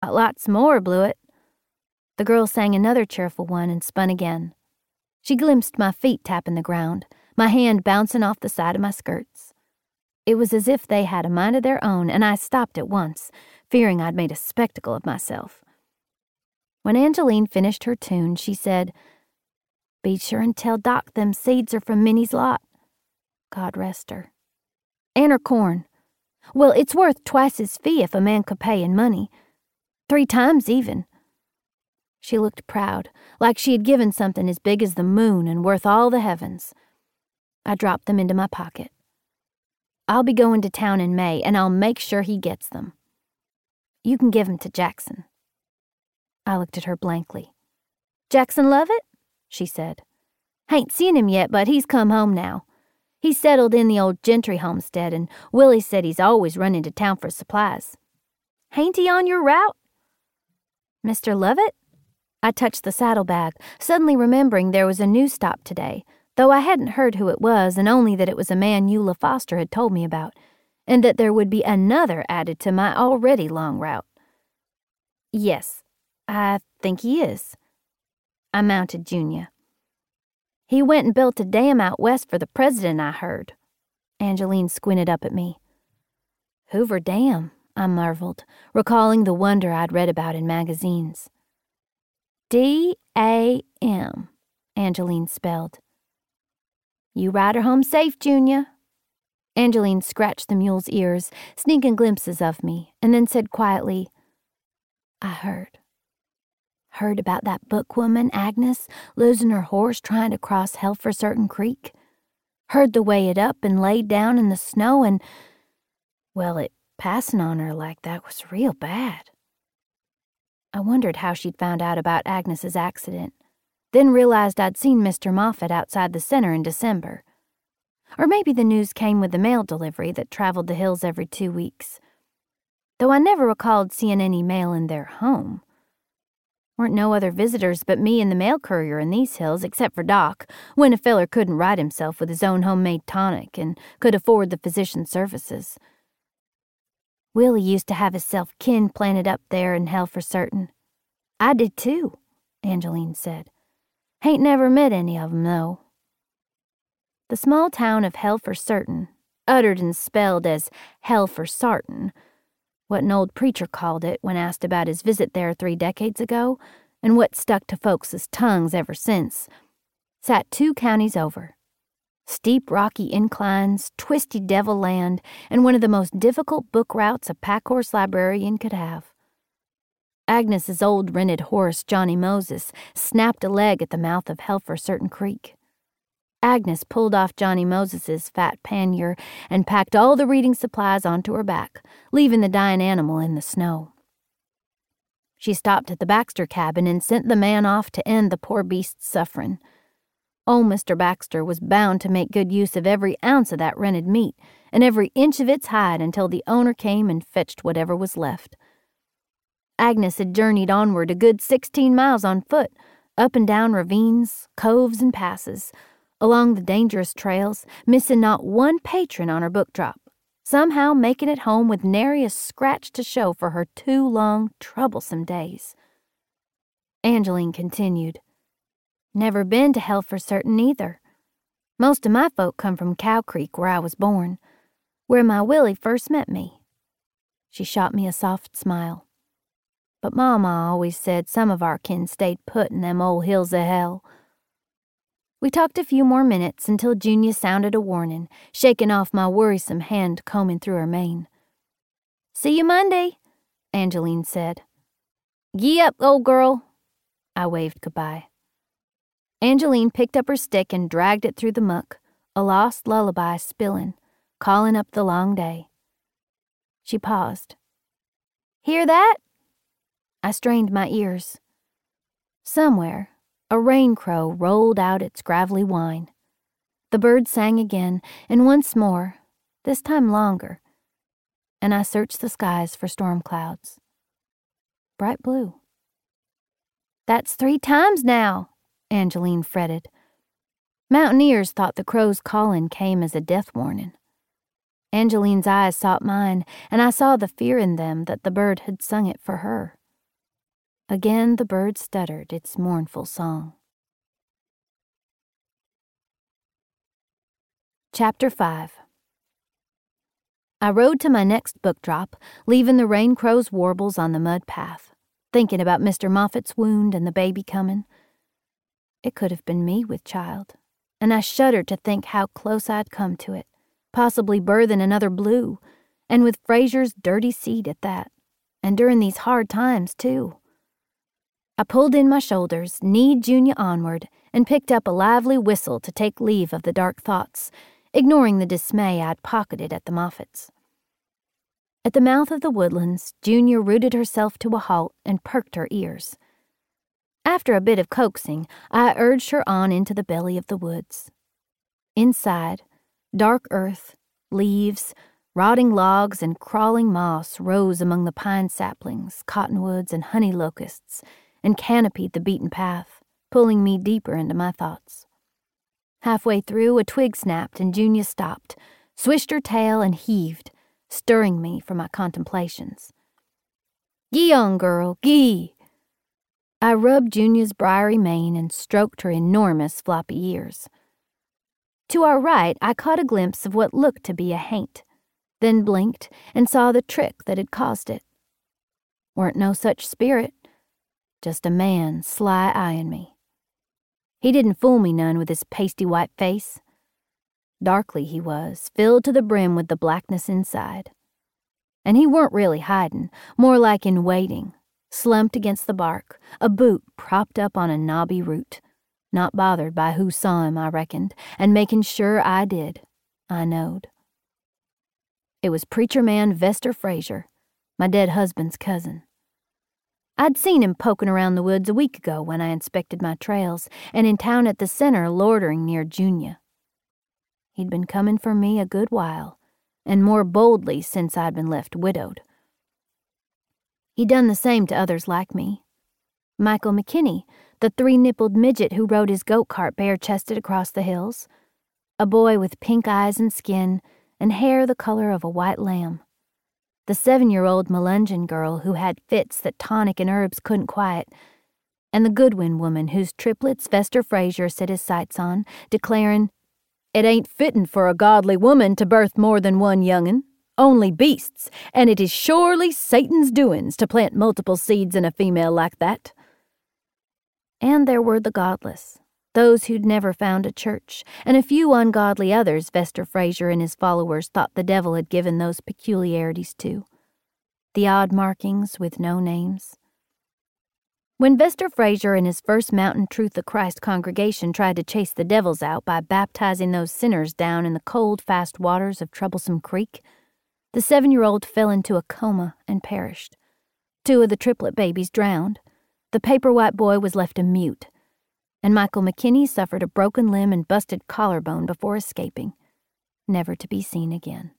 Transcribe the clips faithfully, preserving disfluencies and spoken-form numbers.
Lots more, Blewett." The girl sang another cheerful one and spun again. She glimpsed my feet tapping the ground, my hand bouncing off the side of my skirts. It was as if they had a mind of their own, and I stopped at once, fearing I'd made a spectacle of myself. When Angeline finished her tune, she said, "Be sure and tell Doc them seeds are from Minnie's lot. God rest her. And her corn. Well, it's worth twice his fee if a man could pay in money. Three times even." She looked proud, like she had given something as big as the moon and worth all the heavens. I dropped them into my pocket. "I'll be going to town in May, and I'll make sure he gets them. You can give 'em to Jackson." I looked at her blankly. "Jackson Lovett?" she said. "Hain't seen him yet, but he's come home now. He's settled in the old Gentry homestead, and Willie said he's always running to town for supplies. Hain't he on your route?" "Mister Lovett?" I touched the saddlebag, suddenly remembering there was a new stop today, though I hadn't heard who it was and only that it was a man Eula Foster had told me about, and that there would be another added to my already long route. "Yes, I think he is." I mounted Junior. "He went and built a dam out west for the president, I heard." Angeline squinted up at me. "Hoover Dam," I marveled, recalling the wonder I'd read about in magazines. D A M, Angeline spelled. "You ride her home safe, Junior." Angeline scratched the mule's ears, sneaking glimpses of me, and then said quietly, "I heard. Heard about that bookwoman, Agnes, losing her horse trying to cross Helfercertain Creek. Heard the way it up and laid down in the snow and, well, it passing on her like that was real bad." I wondered how she'd found out about Agnes's accident, then realized I'd seen Mister Moffat outside the center in December. Or maybe the news came with the mail delivery that traveled the hills every two weeks. Though I never recalled seeing any mail in their home. Weren't no other visitors but me and the mail courier in these hills except for Doc, when a feller couldn't right himself with his own homemade tonic and could afford the physician's services. Willie used to have hisself kin planted up there in Helfercertain. "I did too," Angeline said. "Hain't never met any of 'em, though." The small town of Helfercertain, uttered and spelled as Hell-for-Sartin, what an old preacher called it when asked about his visit there three decades ago, and what stuck to folks' tongues ever since, sat two counties over. Steep rocky inclines, twisty devil land, and one of the most difficult book routes a packhorse librarian could have. Agnes's old rented horse, Johnny Moses, snapped a leg at the mouth of Helfercertain Creek. Agnes pulled off Johnny Moses's fat pannier and packed all the reading supplies onto her back, leaving the dying animal in the snow. She stopped at the Baxter cabin and sent the man off to end the poor beast's suffering. Old Mister Baxter was bound to make good use of every ounce of that rented meat and every inch of its hide until the owner came and fetched whatever was left. Agnes had journeyed onward a good sixteen miles on foot, up and down ravines, coves, and passes, along the dangerous trails, missing not one patron on her book drop, somehow making it home with nary a scratch to show for her two long, troublesome days. Angeline continued, "Never been to Helfercertain either. Most of my folk come from Cow Creek, where I was born, where my Willie first met me." She shot me a soft smile. "But Mama always said some of our kin stayed put in them old hills of hell." We talked a few more minutes until Junior sounded a warning, shaking off my worrisome hand combing through her mane. "See you Monday," Angeline said. "Gee up, old girl." I waved goodbye. Angeline picked up her stick and dragged it through the muck, a lost lullaby spilling, calling up the long day. She paused. "Hear that?" I strained my ears. Somewhere, a rain crow rolled out its gravelly whine. The bird sang again, and once more, this time longer, and I searched the skies for storm clouds. Bright blue. "That's three times now," Angeline fretted. Mountaineers thought the crow's calling came as a death warning. Angeline's eyes sought mine, and I saw the fear in them that the bird had sung it for her. Again the bird stuttered its mournful song. Chapter five. I rode to my next book drop, leaving the rain crow's warbles on the mud path, thinking about Mister Moffat's wound and the baby coming. It could have been me with child, and I shuddered to think how close I'd come to it, possibly birthing another Blue, and with Fraser's dirty seed at that, and during these hard times, too. I pulled in my shoulders, kneed Junia onward, and picked up a lively whistle to take leave of the dark thoughts, ignoring the dismay I'd pocketed at the Moffats. At the mouth of the woodlands, Junia rooted herself to a halt and perked her ears. After a bit of coaxing, I urged her on into the belly of the woods. Inside, dark earth, leaves, rotting logs, and crawling moss rose among the pine saplings, cottonwoods, and honey locusts, and canopied the beaten path, pulling me deeper into my thoughts. Halfway through, a twig snapped and Junia stopped, swished her tail, and heaved, stirring me from my contemplations. "Gee on, girl, gee!" I rubbed Junia's briary mane and stroked her enormous floppy ears. To our right, I caught a glimpse of what looked to be a haint, then blinked and saw the trick that had caused it. Weren't no such spirit, just a man sly eyeing me. He didn't fool me none with his pasty white face. Darkly he was, filled to the brim with the blackness inside. And he weren't really hiding, more like in waiting, slumped against the bark, a boot propped up on a knobby root, not bothered by who saw him, I reckoned, and making sure I did, I knowed. It was preacher man Vester Fraser, my dead husband's cousin. I'd seen him poking around the woods a week ago when I inspected my trails, and in town at the center loitering near Junia. He'd been coming for me a good while, and more boldly since I'd been left widowed. He'd done the same to others like me. Michael McKinney, the three-nippled midget who rode his goat-cart bare-chested across the hills, a boy with pink eyes and skin and hair the color of a white lamb. The seven-year-old Melungeon girl who had fits that tonic and herbs couldn't quiet, and the Goodwin woman whose triplets Vester Fraser set his sights on, declaring, "It ain't fittin' for a godly woman to birth more than one young'un, only beasts, and it is surely Satan's doings to plant multiple seeds in a female like that." And there were the godless, those who'd never found a church, and a few ungodly others Vester Fraser and his followers thought the devil had given those peculiarities to. The odd markings with no names. When Vester Fraser and his First Mountain Truth of Christ congregation tried to chase the devils out by baptizing those sinners down in the cold, fast waters of Troublesome Creek, the seven-year-old fell into a coma and perished. Two of the triplet babies drowned. The paper-white boy was left a mute, and Michael McKinney suffered a broken limb and busted collarbone before escaping, never to be seen again.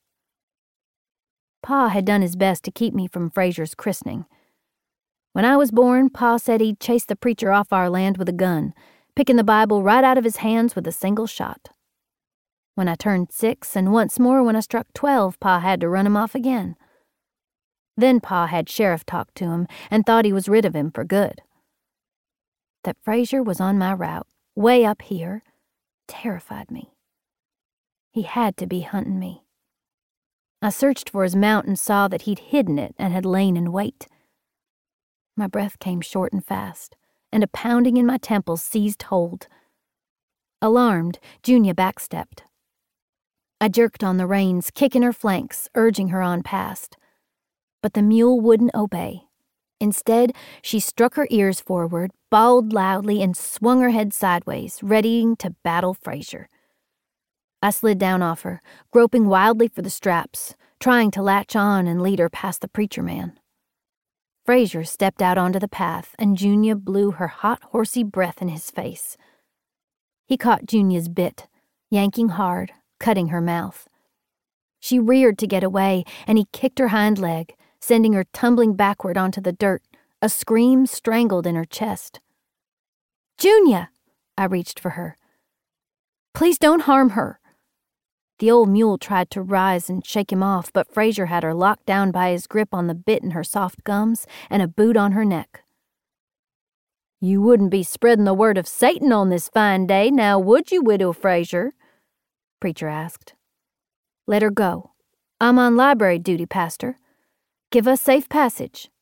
Pa had done his best to keep me from Fraser's christening. When I was born, Pa said he'd chase the preacher off our land with a gun, picking the Bible right out of his hands with a single shot. When I turned six, and once more when I struck twelve, Pa had to run him off again. Then Pa had sheriff talk to him and thought he was rid of him for good. That Fraser was on my route, way up here, terrified me. He had to be hunting me. I searched for his mount and saw that he'd hidden it and had lain in wait. My breath came short and fast, and a pounding in my temples seized hold. Alarmed, Junia backstepped. I jerked on the reins, kicking her flanks, urging her on past. But the mule wouldn't obey. Instead, she struck her ears forward, bawled loudly, and swung her head sideways, readying to battle Fraser. I slid down off her, groping wildly for the straps, trying to latch on and lead her past the preacher man. Fraser stepped out onto the path, and Junia blew her hot, horsey breath in his face. He caught Junia's bit, yanking hard, cutting her mouth. She reared to get away, and he kicked her hind leg, sending her tumbling backward onto the dirt, a scream strangled in her chest. "Junia!" I reached for her. "Please don't harm her." The old mule tried to rise and shake him off, but Fraser had her locked down by his grip on the bit in her soft gums and a boot on her neck. You wouldn't be spreading the word of Satan on this fine day, now would you, Widow Fraser? Preacher asked. Let her go. I'm on library duty, Pastor. Give us safe passage.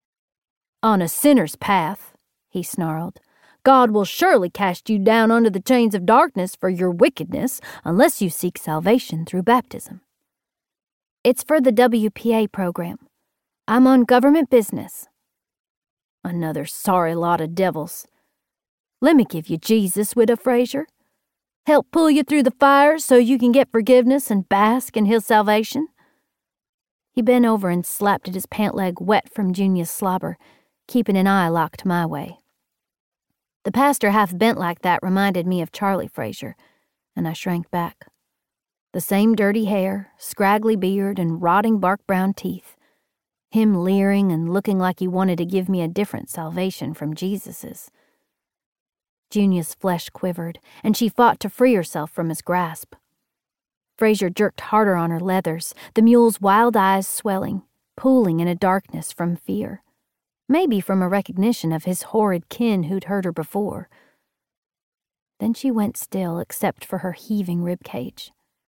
On a sinner's path, he snarled. God will surely cast you down under the chains of darkness for your wickedness unless you seek salvation through baptism. It's for the W P A program. I'm on government business. Another sorry lot of devils. Let me give you Jesus, Widow Fraser. Help pull you through the fire so you can get forgiveness and bask in his salvation. He bent over and slapped at his pant leg wet from Junia's slobber, keeping an eye locked my way. The pastor half bent like that reminded me of Charlie Fraser, and I shrank back. The same dirty hair, scraggly beard, and rotting bark-brown teeth. Him leering and looking like he wanted to give me a different salvation from Jesus's. Junia's flesh quivered, and she fought to free herself from his grasp. Fraser jerked harder on her leathers, the mule's wild eyes swelling, pooling in a darkness from fear. Maybe from a recognition of his horrid kin who'd hurt her before. Then she went still except for her heaving ribcage.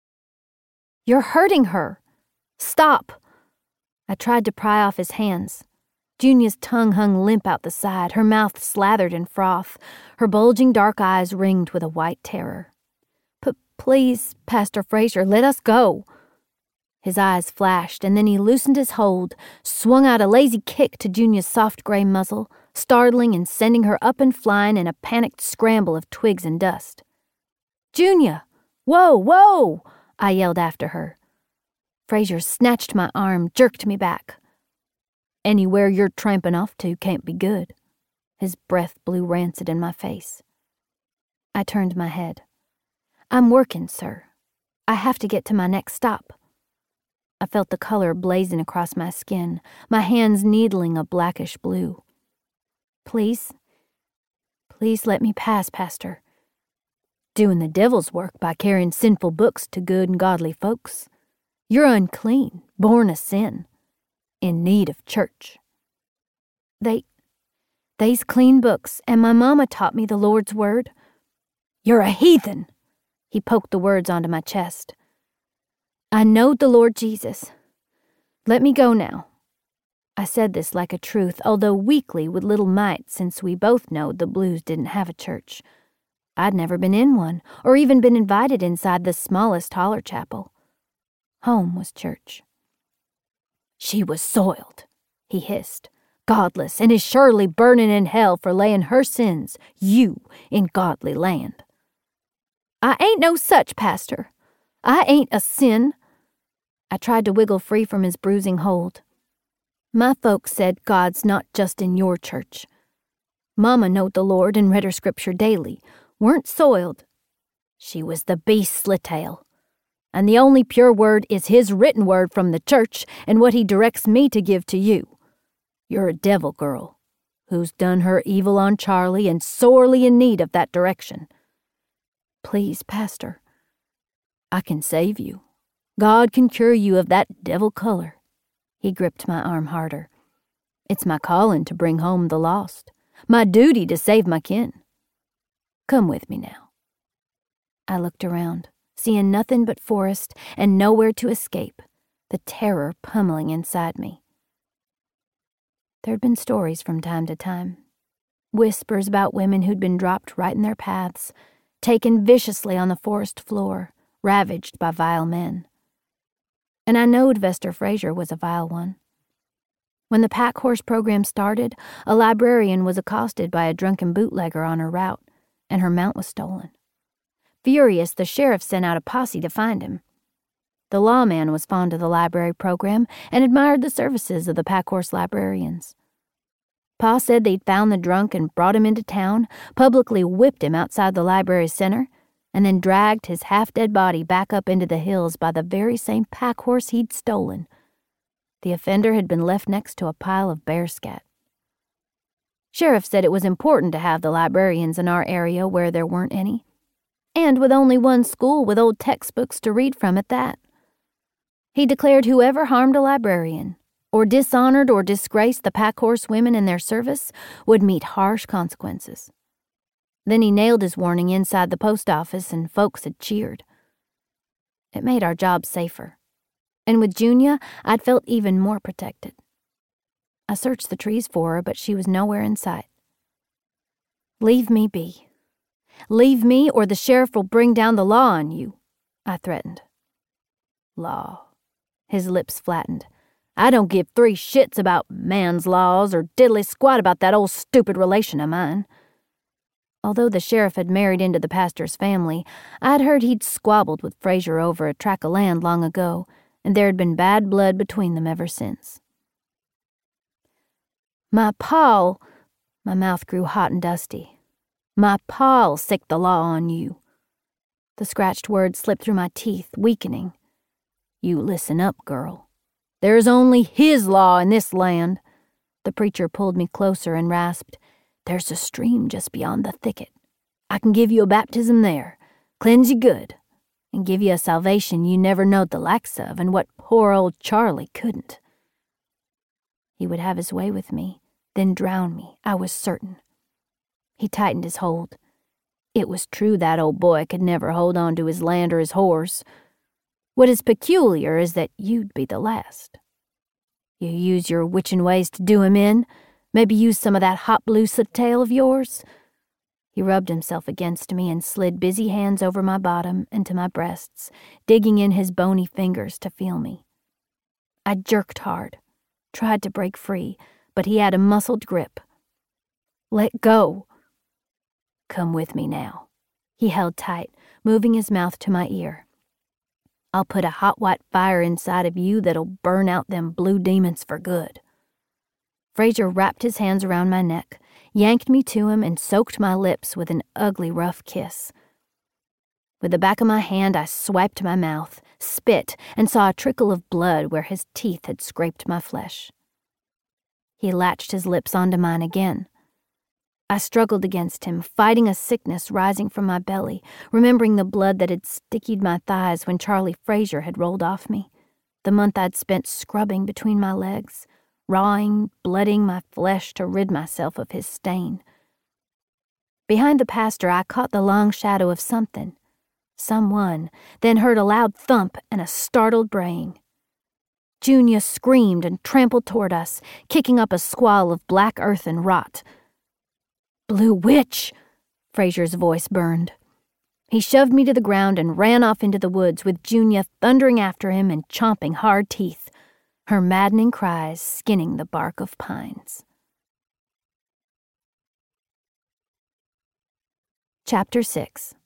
You're hurting her! Stop! I tried to pry off his hands. Junia's tongue hung limp out the side, her mouth slathered in froth, her bulging dark eyes ringed with a white terror. But please, Pastor Fraser, let us go. His eyes flashed, and then he loosened his hold, swung out a lazy kick to Junia's soft gray muzzle, startling and sending her up and flying in a panicked scramble of twigs and dust. Junia! Whoa, whoa! I yelled after her. Fraser snatched my arm, jerked me back. Anywhere you're tramping off to can't be good. His breath blew rancid in my face. I turned my head. I'm working, sir. I have to get to my next stop. I felt the color blazing across my skin, my hands needling a blackish blue. Please, please let me pass, Pastor. Doing the devil's work by carrying sinful books to good and godly folks. You're unclean, born of sin, in need of church. They, they's clean books, and my mama taught me the Lord's word. You're a heathen! He poked the words onto my chest. I knowed the Lord Jesus. Let me go now. I said this like a truth, although weakly with little might, since we both knowed the Blues didn't have a church. I'd never been in one, or even been invited inside the smallest holler chapel. Home was church. She was soiled, he hissed, godless, and is surely burning in hell for laying her sins, you, in godly land. I ain't no such, Pastor. I ain't a sin. I tried to wiggle free from his bruising hold. My folks said God's not just in your church. Mama knowed the Lord and read her scripture daily, weren't soiled. She was the beastly tale. And the only pure word is his written word from the church and what he directs me to give to you. You're a devil girl, who's done her evil on Charlie and sorely in need of that direction. Please, Pastor, I can save you. God can cure you of that devil color. He gripped my arm harder. It's my calling to bring home the lost, my duty to save my kin. Come with me now. I looked around, seeing nothing but forest and nowhere to escape, the terror pummeling inside me. There'd been stories from time to time, whispers about women who'd been dropped right in their paths, taken viciously on the forest floor, ravaged by vile men. And I knowed Vester Fraser was a vile one. When the pack horse program started, a librarian was accosted by a drunken bootlegger on her route, and her mount was stolen. Furious, the sheriff sent out a posse to find him. The lawman was fond of the library program and admired the services of the pack horse librarians. Pa said they'd found the drunk and brought him into town, publicly whipped him outside the library center, and then dragged his half-dead body back up into the hills by the very same pack horse he'd stolen. The offender had been left next to a pile of bear scat. Sheriff said it was important to have the librarians in our area where there weren't any, and with only one school with old textbooks to read from at that. He declared whoever harmed a librarian, or dishonored or disgraced the pack-horse women in their service would meet harsh consequences. Then he nailed his warning inside the post office and folks had cheered. It made our job safer. And with Junia, I'd felt even more protected. I searched the trees for her, but she was nowhere in sight. "Leave me be. Leave me or the sheriff will bring down the law on you," I threatened. "Law." His lips flattened. "I don't give three shits about man's laws or diddly squat about that old stupid relation of mine." Although the sheriff had married into the pastor's family, I'd heard he'd squabbled with Frazier over a tract of land long ago, and there had been bad blood between them ever since. "My paw'll," my mouth grew hot and dusty, "my paw'll sick the law on you." The scratched words slipped through my teeth, weakening. "You listen up, girl. There's only his law in this land." The preacher pulled me closer and rasped, "There's a stream just beyond the thicket. I can give you a baptism there, cleanse you good, and give you a salvation you never knowed the likes of and what poor old Charlie couldn't." He would have his way with me, then drown me, I was certain. He tightened his hold. It was true that old boy could never hold on to his land or his horse. What is peculiar is that you'd be the last. You use your witching ways to do him in, maybe use some of that hot blue sliptail of yours. He rubbed himself against me and slid busy hands over my bottom and to my breasts, digging in his bony fingers to feel me. I jerked hard, tried to break free, but he had a muscled grip. "Let go." "Come with me now." He held tight, moving his mouth to my ear. "I'll put a hot white fire inside of you that'll burn out them blue demons for good." Frazier wrapped his hands around my neck, yanked me to him, and soaked my lips with an ugly, rough kiss. With the back of my hand, I swiped my mouth, spit, and saw a trickle of blood where his teeth had scraped my flesh. He latched his lips onto mine again. I struggled against him, fighting a sickness rising from my belly, remembering the blood that had stickied my thighs when Charlie Frazier had rolled off me, the month I'd spent scrubbing between my legs, rawing, blooding my flesh to rid myself of his stain. Behind the pastor, I caught the long shadow of something, someone, then heard a loud thump and a startled braying. Junia screamed and trampled toward us, kicking up a squall of black earth and rot. "Blue witch!" Frazier's voice burned. He shoved me to the ground and ran off into the woods with Junia thundering after him and chomping hard teeth, her maddening cries skinning the bark of pines. Chapter six.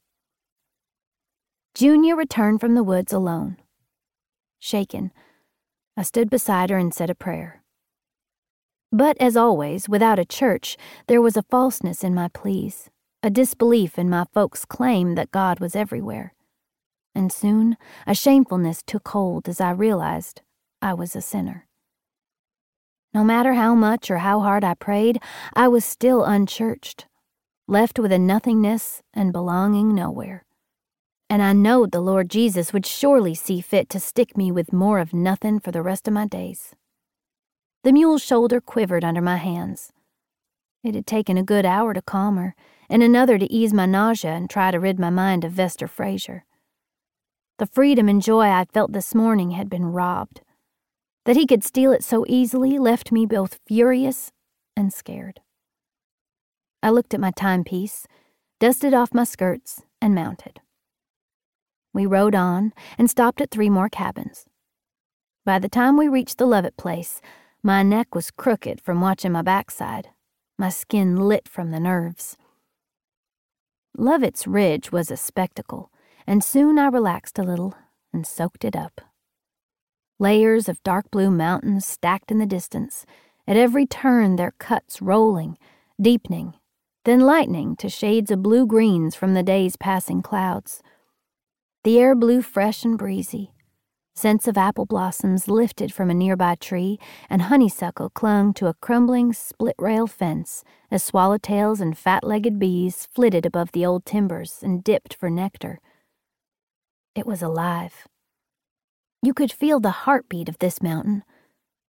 Junia returned from the woods alone. Shaken, I stood beside her and said a prayer. But, as always, without a church, there was a falseness in my pleas, a disbelief in my folks' claim that God was everywhere. And soon, a shamefulness took hold as I realized I was a sinner. No matter how much or how hard I prayed, I was still unchurched, left with a nothingness and belonging nowhere. And I knowed the Lord Jesus would surely see fit to stick me with more of nothing for the rest of my days. The mule's shoulder quivered under my hands. It had taken a good hour to calm her, and another to ease my nausea and try to rid my mind of Vester Frazier. The freedom and joy I felt this morning had been robbed. That he could steal it so easily left me both furious and scared. I looked at my timepiece, dusted off my skirts, and mounted. We rode on and stopped at three more cabins. By the time we reached the Lovett place, my neck was crooked from watching my backside, my skin lit from the nerves. Lovett's Ridge was a spectacle, and soon I relaxed a little and soaked it up. Layers of dark blue mountains stacked in the distance, at every turn their cuts rolling, deepening, then lightening to shades of blue-greens from the day's passing clouds. The air blew fresh and breezy. Scents of apple blossoms lifted from a nearby tree, and honeysuckle clung to a crumbling split-rail fence as swallowtails and fat-legged bees flitted above the old timbers and dipped for nectar. It was alive. You could feel the heartbeat of this mountain,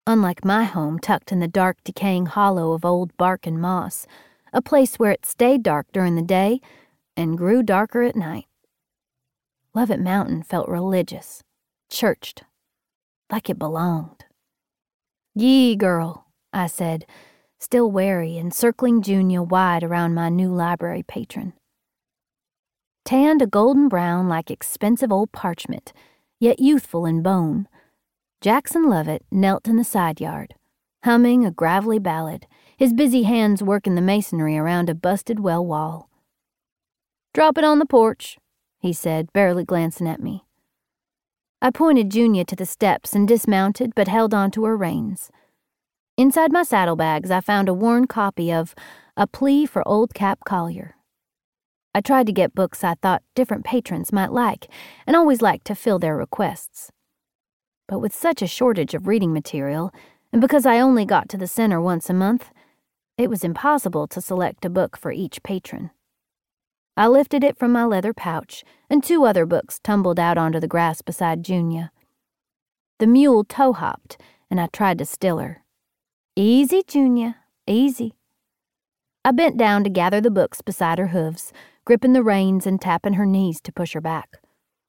unlike my home tucked in the dark, decaying hollow of old bark and moss, a place where it stayed dark during the day and grew darker at night. Lovett Mountain felt religious, churched, like it belonged. "Yee, girl," I said, still wary and circling Junior wide around my new library patron. Tanned a golden brown like expensive old parchment, yet youthful in bone, Jackson Lovett knelt in the side yard, humming a gravelly ballad, his busy hands working the masonry around a busted well wall. "Drop it on the porch," he said, barely glancing at me. I pointed Junior to the steps and dismounted but held on to her reins. Inside my saddlebags I found a worn copy of A Plea for Old Cap Collier. I tried to get books I thought different patrons might like, and always liked to fill their requests. But with such a shortage of reading material, and because I only got to the center once a month, it was impossible to select a book for each patron. I lifted it from my leather pouch, and two other books tumbled out onto the grass beside Junior. The mule toe-hopped, and I tried to still her. "Easy, Junior, easy." I bent down to gather the books beside her hooves, gripping the reins and tapping her knees to push her back.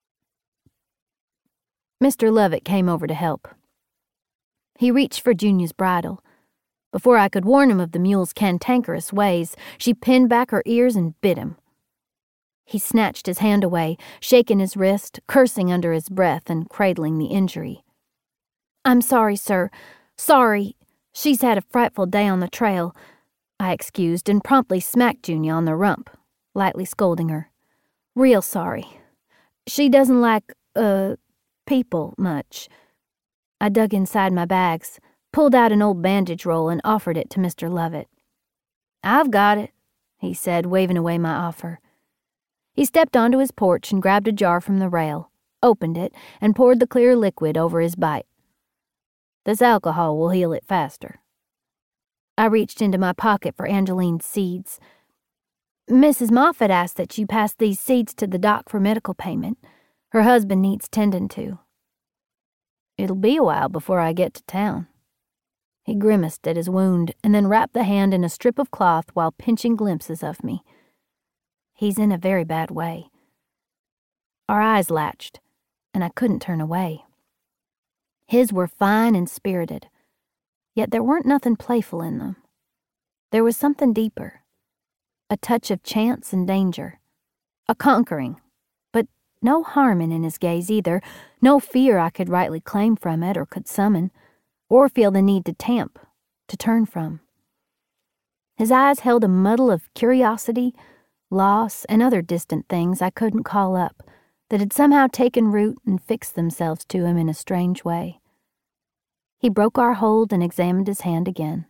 Mister Lovett came over to help. He reached for Junior's bridle. Before I could warn him of the mule's cantankerous ways, she pinned back her ears and bit him. He snatched his hand away, shaking his wrist, cursing under his breath and cradling the injury. "I'm sorry, sir. Sorry. She's had a frightful day on the trail," I excused and promptly smacked Junior on the rump, lightly scolding her. "Real sorry. She doesn't like, uh, people much." I dug inside my bags, pulled out an old bandage roll and offered it to Mister Lovett. "I've got it," he said, waving away my offer. He stepped onto his porch and grabbed a jar from the rail, opened it, and poured the clear liquid over his bite. "This alcohol will heal it faster." I reached into my pocket for Angeline's seeds. "Missus Moffett asked that you pass these seeds to the doc for medical payment. Her husband needs tending to." "It'll be a while before I get to town." He grimaced at his wound and then wrapped the hand in a strip of cloth while pinching glimpses of me. He's in a very bad way. Our eyes latched, and I couldn't turn away. His were fine and spirited, yet there weren't nothing playful in them. There was something deeper, a touch of chance and danger, a conquering, but no harming in his gaze either, no fear I could rightly claim from it or could summon, or feel the need to tamp, to turn from. His eyes held a muddle of curiosity, loss, and other distant things I couldn't call up, that had somehow taken root and fixed themselves to him in a strange way. He broke our hold and examined his hand again.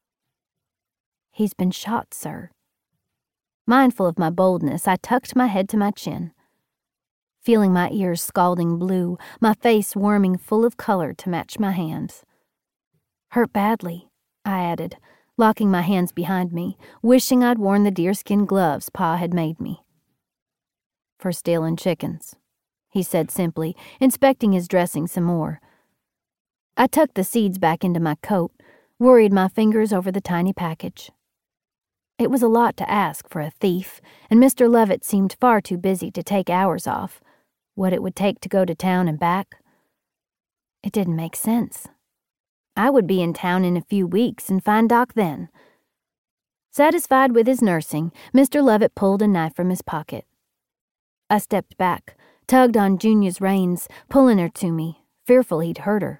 "He's been shot, sir." Mindful of my boldness, I tucked my head to my chin. Feeling my ears scalding blue, my face warming full of color to match my hands. "Hurt badly," I added, locking my hands behind me, wishing I'd worn the deerskin gloves Pa had made me. "For stealing chickens," he said simply, inspecting his dressing some more. I tucked the seeds back into my coat, worried my fingers over the tiny package. It was a lot to ask for a thief, and Mister Lovett seemed far too busy to take hours off, what it would take to go to town and back. It didn't make sense. I would be in town in a few weeks and find Doc then. Satisfied with his nursing, Mister Lovett pulled a knife from his pocket. I stepped back, tugged on Junior's reins, pulling her to me, fearful he'd hurt her.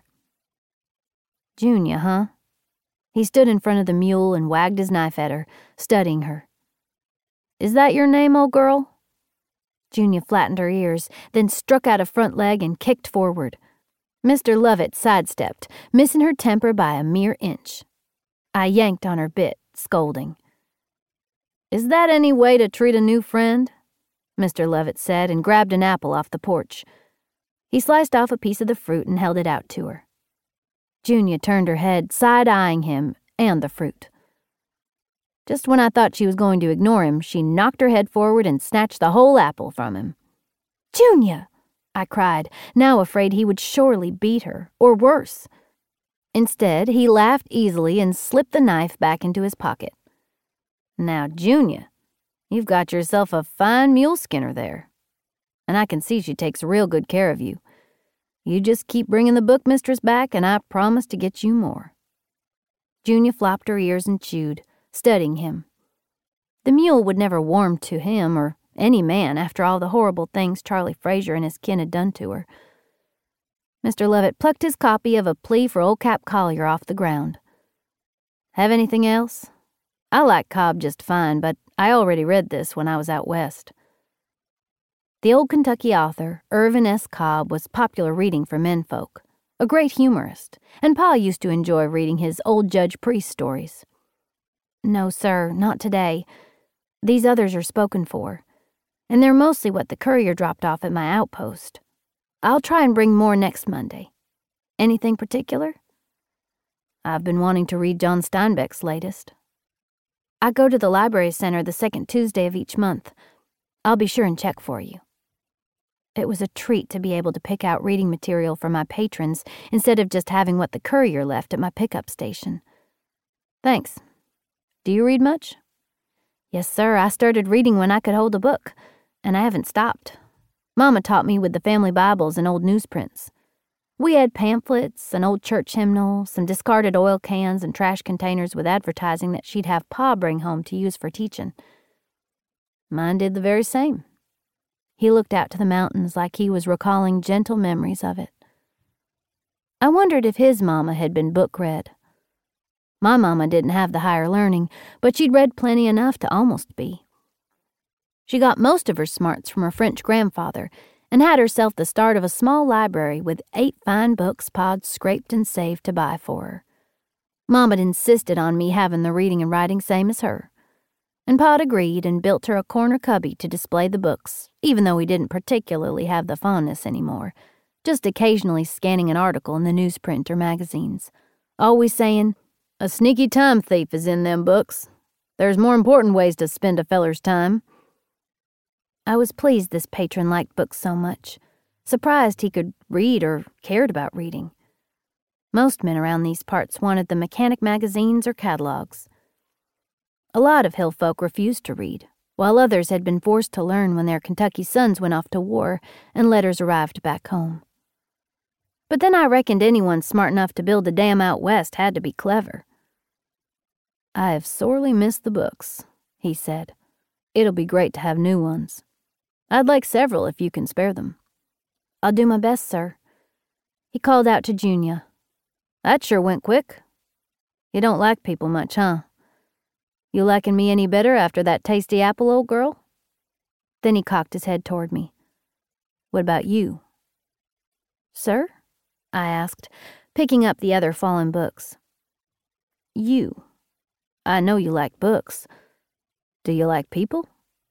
"Junior, huh?" He stood in front of the mule and wagged his knife at her, studying her. "Is that your name, old girl?" Junior flattened her ears, then struck out a front leg and kicked forward. Mister Lovett sidestepped, missing her temper by a mere inch. I yanked on her bit, scolding. "Is that any way to treat a new friend?" Mister Lovett said, and grabbed an apple off the porch. He sliced off a piece of the fruit and held it out to her. Junior turned her head, side-eyeing him and the fruit. Just when I thought she was going to ignore him, she knocked her head forward and snatched the whole apple from him. "Junior!" I cried, now afraid he would surely beat her, or worse. Instead, he laughed easily and slipped the knife back into his pocket. "Now, Junia, you've got yourself a fine mule skinner there. And I can see she takes real good care of you. You just keep bringing the book mistress back, and I promise to get you more." Junia flopped her ears and chewed, studying him. The mule would never warm to him or any man after all the horrible things Charlie Fraser and his kin had done to her. Mister Lovett plucked his copy of A Plea for Old Cap Collier off the ground. "Have anything else? I like Cobb just fine, but I already read this when I was out west." The old Kentucky author, Irvin S. Cobb, was popular reading for menfolk, a great humorist, and Pa used to enjoy reading his Old Judge Priest stories. "No, sir, not today. These others are spoken for, and they're mostly what the courier dropped off at my outpost. I'll try and bring more next Monday. Anything particular?" "I've been wanting to read John Steinbeck's latest. I go to the Library Center the second Tuesday of each month. I'll be sure and check for you." It was a treat to be able to pick out reading material for my patrons instead of just having what the courier left at my pickup station. "Thanks. Do you read much?" "Yes, sir. I started reading when I could hold a book, and I haven't stopped. Mama taught me with the family Bibles and old newsprints. We had pamphlets, an old church hymnal, some discarded oil cans and trash containers with advertising that she'd have Pa bring home to use for teaching. Mine did the very same." He looked out to the mountains like he was recalling gentle memories of it. I wondered if his mama had been book-read. My mama didn't have the higher learning, but she'd read plenty enough to almost be. She got most of her smarts from her French grandfather and had herself the start of a small library with eight fine books Pa'd scraped and saved to buy for her. Mama'd insisted on me having the reading and writing same as her, and Pa'd agreed and built her a corner cubby to display the books, even though he didn't particularly have the fondness anymore, just occasionally scanning an article in the newsprint or magazines, always saying, "A sneaky time thief is in them books. There's more important ways to spend a feller's time." I was pleased this patron liked books so much, surprised he could read or cared about reading. Most men around these parts wanted the mechanic magazines or catalogs. A lot of hill folk refused to read, while others had been forced to learn when their Kentucky sons went off to war and letters arrived back home. But then I reckoned anyone smart enough to build a dam out west had to be clever. "I have sorely missed the books," he said. "It'll be great to have new ones. I'd like several if you can spare them." "I'll do my best, sir." He called out to Junia. "That sure went quick. You don't like people much, huh? You liking me any better after that tasty apple, old girl?" Then he cocked his head toward me. "What about you?" "Sir?" I asked, picking up the other fallen books. "You. I know you like books. Do you like people?"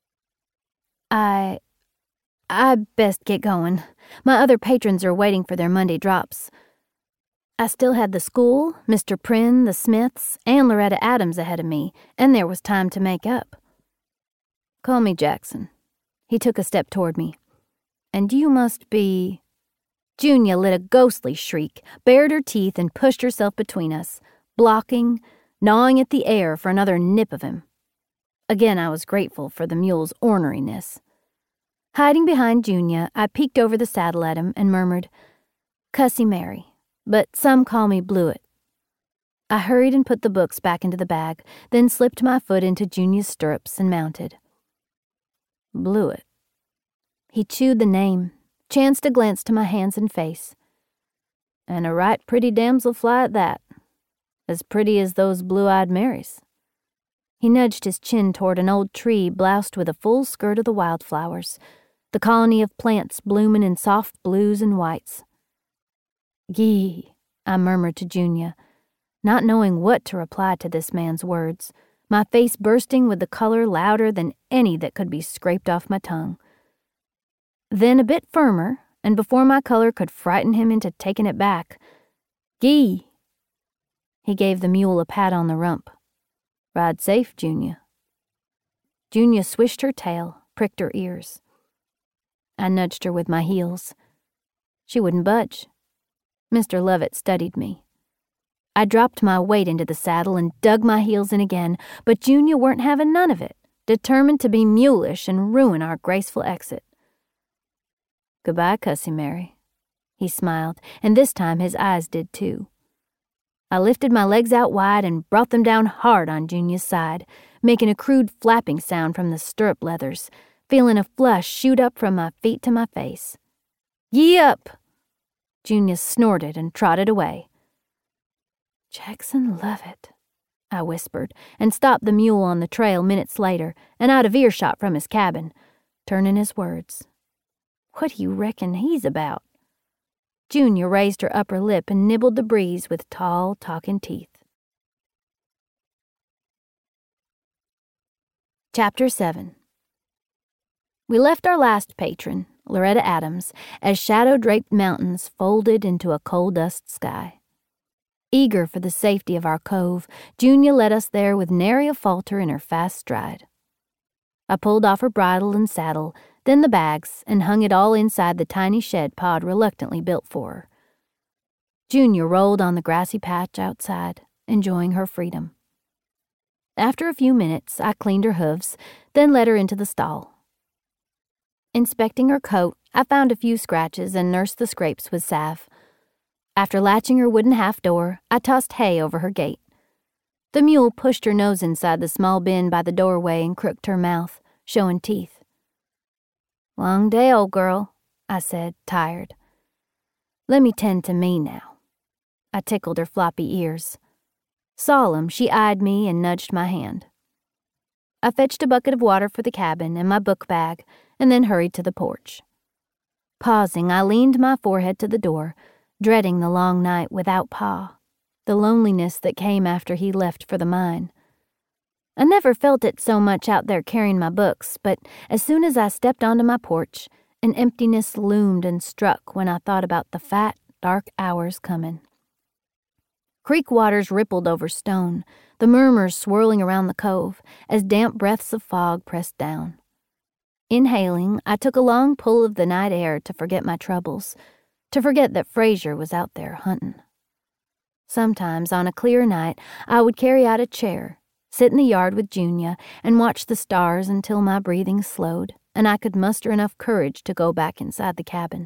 I... I best get going. My other patrons are waiting for their Monday drops. I still had the school, Mister Prynne, the Smiths, and Loretta Adams ahead of me, and there was time to make up. "Call me Jackson." He took a step toward me. "And you must be..." Junia lit a ghostly shriek, bared her teeth, and pushed herself between us, blocking, gnawing at the air for another nip of him. Again, I was grateful for the mule's orneriness. Hiding behind Junia, I peeked over the saddle at him and murmured, "Cussy Mary, but some call me Blewett." I hurried and put the books back into the bag, then slipped my foot into Junia's stirrups and mounted. "Blewett." He chewed the name, chanced a glance to my hands and face. "And a right pretty damselfly at that. As pretty as those blue-eyed Marys." He nudged his chin toward an old tree bloused with a full skirt of the wildflowers, the colony of plants blooming in soft blues and whites. "Gee," I murmured to Junia, not knowing what to reply to this man's words, my face bursting with the color louder than any that could be scraped off my tongue. Then a bit firmer, and before my color could frighten him into taking it back, "Gee." He gave the mule a pat on the rump. "Ride safe, Junia." Junia swished her tail, pricked her ears. I nudged her with my heels. She wouldn't budge. Mister Lovett studied me. I dropped my weight into the saddle and dug my heels in again, but Junior weren't having none of it, determined to be mulish and ruin our graceful exit. "Goodbye, Cussy Mary." He smiled, and this time his eyes did too. I lifted my legs out wide and brought them down hard on Junior's side, making a crude flapping sound from the stirrup leathers, feeling a flush shoot up from my feet to my face. "Yee up!" Junior snorted and trotted away. "Jackson Lovett," I whispered, and stopped the mule on the trail minutes later and out of earshot from his cabin, turning his words. "What do you reckon he's about?" Junior raised her upper lip and nibbled the breeze with tall, talking teeth. Chapter seven. We left our last patron, Loretta Adams, as shadow-draped mountains folded into a coal-dust sky. Eager for the safety of our cove, Junior led us there with nary a falter in her fast stride. I pulled off her bridle and saddle, then the bags, and hung it all inside the tiny shed Pa had reluctantly built for her. Junior rolled on the grassy patch outside, enjoying her freedom. After a few minutes, I cleaned her hooves, then led her into the stall. Inspecting her coat, I found a few scratches and nursed the scrapes with salve. After latching her wooden half-door, I tossed hay over her gate. The mule pushed her nose inside the small bin by the doorway and crooked her mouth, showing teeth. "Long day, old girl," I said, tired. "Let me tend to me now." I tickled her floppy ears. Solemn, she eyed me and nudged my hand. I fetched a bucket of water for the cabin and my book bag, and then hurried to the porch. Pausing, I leaned my forehead to the door, dreading the long night without Pa, the loneliness that came after he left for the mine. I never felt it so much out there carrying my books, but as soon as I stepped onto my porch, an emptiness loomed and struck when I thought about the fat, dark hours coming. Creek waters rippled over stone, the murmurs swirling around the cove as damp breaths of fog pressed down. Inhaling, I took a long pull of the night air to forget my troubles, to forget that Fraser was out there hunting. Sometimes, on a clear night, I would carry out a chair, sit in the yard with Junior, and watch the stars until my breathing slowed and I could muster enough courage to go back inside the cabin.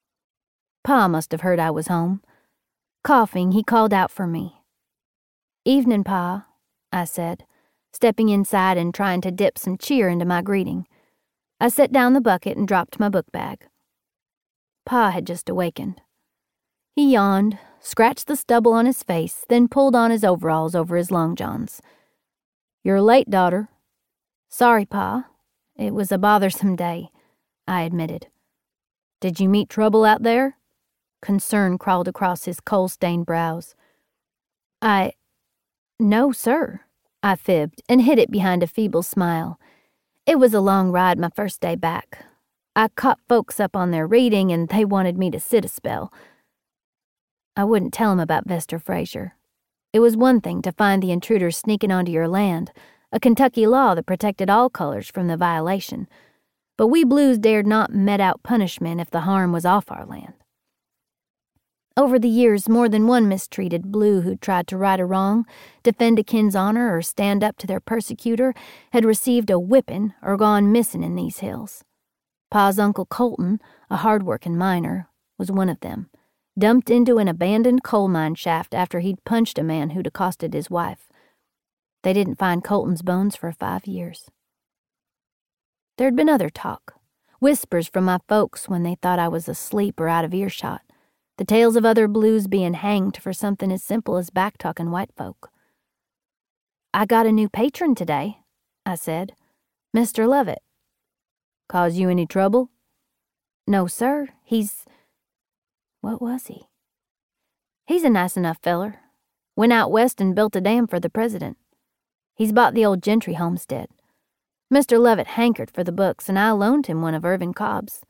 Pa must have heard I was home. Coughing, he called out for me. "Evening, Pa," I said, stepping inside and trying to dip some cheer into my greeting. I set down the bucket and dropped my book bag. Pa had just awakened. He yawned, scratched the stubble on his face, then pulled on his overalls over his long johns. "You're late, daughter." "Sorry, Pa. It was a bothersome day," I admitted. "Did you meet trouble out there?" Concern crawled across his coal-stained brows. I... No, sir," I fibbed and hid it behind a feeble smile. "It was a long ride my first day back. I caught folks up on their reading and they wanted me to sit a spell." I wouldn't tell him about Vester Fraser. It was one thing to find the intruder sneaking onto your land, a Kentucky law that protected all colors from the violation, but we Blues dared not met out punishment if the harm was off our land. Over the years, more than one mistreated Blue who tried to right a wrong, defend a kin's honor, or stand up to their persecutor had received a whipping or gone missing in these hills. Pa's Uncle Colton, a hard-working miner, was one of them, dumped into an abandoned coal mine shaft after he'd punched a man who'd accosted his wife. They didn't find Colton's bones for five years. There'd been other talk, whispers from my folks when they thought I was asleep or out of earshot, the tales of other Blues being hanged for something as simple as back-talking white folk. "I got a new patron today," I said. "Mister Lovett." "Cause you any trouble?" "No, sir. He's..." What was he? "He's a nice enough feller. Went out west and built a dam for the president. He's bought the old Gentry homestead. Mister Lovett hankered for the books, and I loaned him one of Irvin Cobb's."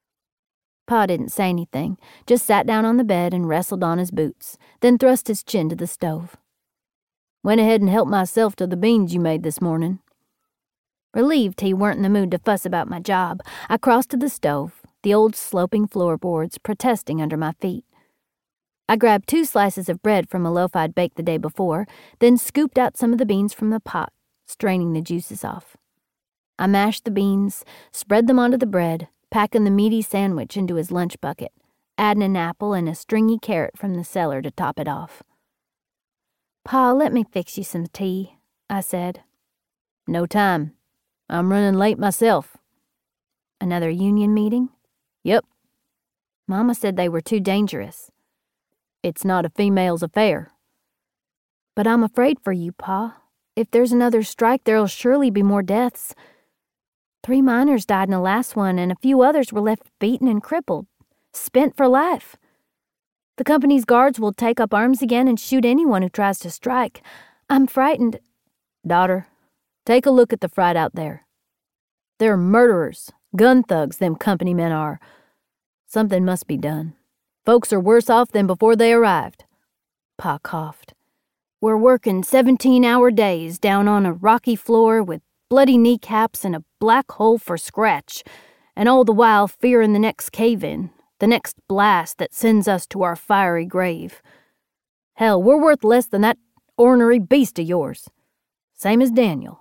Pa didn't say anything, just sat down on the bed and wrestled on his boots, then thrust his chin to the stove. "Went ahead and helped myself to the beans you made this morning." Relieved he weren't in the mood to fuss about my job, I crossed to the stove, the old sloping floorboards protesting under my feet. I grabbed two slices of bread from a loaf I'd baked the day before, then scooped out some of the beans from the pot, straining the juices off. I mashed the beans, spread them onto the bread, packing the meaty sandwich into his lunch bucket, adding an apple and a stringy carrot from the cellar to top it off. "Pa, let me fix you some tea," I said. "No time. I'm running late myself." "Another union meeting?" "Yep." "Mama said they were too dangerous." "It's not a female's affair." "But I'm afraid for you, Pa. If there's another strike, there'll surely be more deaths. Three miners died in the last one, and a few others were left beaten and crippled, spent for life. The company's guards will take up arms again and shoot anyone who tries to strike. I'm frightened." "Daughter, take a look at the fright out there. They're murderers, gun thugs, them company men are. Something must be done. Folks are worse off than before they arrived." Pa coughed. "We're working seventeen-hour days down on a rocky floor with bloody kneecaps and a black hole for scratch, and all the while fearing the next cave-in, the next blast that sends us to our fiery grave. Hell, we're worth less than that ornery beast of yours. Same as Daniel."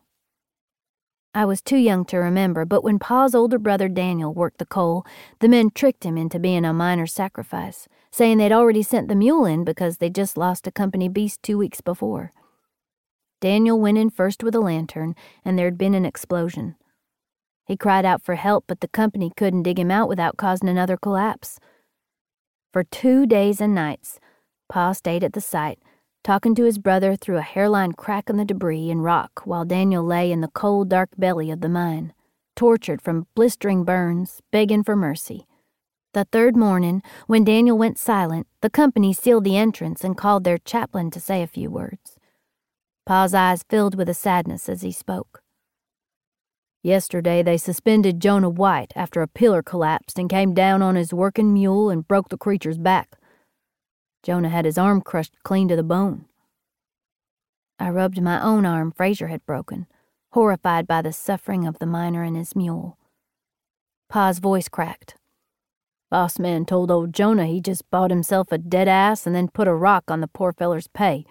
I was too young to remember, but when Pa's older brother Daniel worked the coal, the men tricked him into being a miner's sacrifice, saying they'd already sent the mule in because they'd just lost a company beast two weeks before. Daniel went in first with a lantern, and there'd been an explosion. He cried out for help, but the company couldn't dig him out without causing another collapse. For two days and nights, Pa stayed at the site, talking to his brother through a hairline crack in the debris and rock while Daniel lay in the cold, dark belly of the mine, tortured from blistering burns, begging for mercy. The third morning, when Daniel went silent, the company sealed the entrance and called their chaplain to say a few words. Pa's eyes filled with a sadness as he spoke. "Yesterday they suspended Jonah White after a pillar collapsed and came down on his working mule and broke the creature's back. Jonah had his arm crushed clean to the bone." I rubbed my own arm Fraser had broken, horrified by the suffering of the miner and his mule. Pa's voice cracked. "Boss man told old Jonah he just bought himself a dead ass and then put a rock on the poor feller's pay.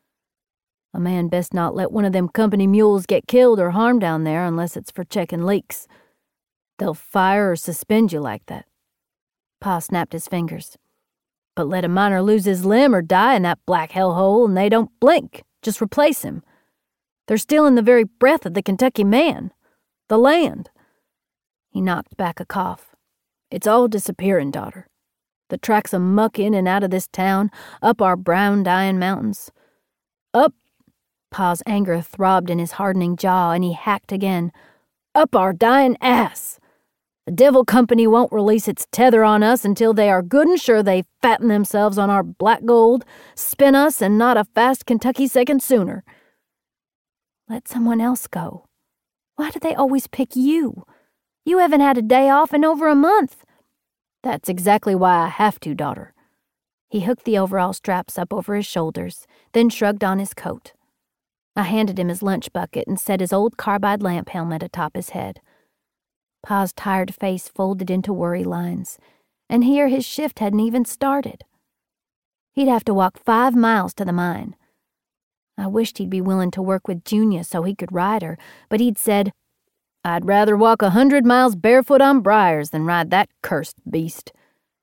A man best not let one of them company mules get killed or harmed down there unless it's for checking leaks. They'll fire or suspend you like that." Pa snapped his fingers. "But let a miner lose his limb or die in that black hellhole and they don't blink, just replace him. They're stealing the very breath of the Kentucky man, the land." He knocked back a cough. "It's all disappearing, daughter. The tracks of muck in and out of this town, up our brown dying mountains. Up," Pa's anger throbbed in his hardening jaw, and he hacked again, "up our dying ass. The Devil Company won't release its tether on us until they are good and sure they fatten themselves on our black gold, spin us, and not a fast Kentucky second sooner." "Let someone else go. Why do they always pick you? You haven't had a day off in over a month." "That's exactly why I have to, daughter." He hooked the overall straps up over his shoulders, then shrugged on his coat. I handed him his lunch bucket and set his old carbide lamp helmet atop his head. Pa's tired face folded into worry lines, and here his shift hadn't even started. He'd have to walk five miles to the mine. I wished he'd be willing to work with Junia so he could ride her, but he'd said, "I'd rather walk a hundred miles barefoot on briars than ride that cursed beast."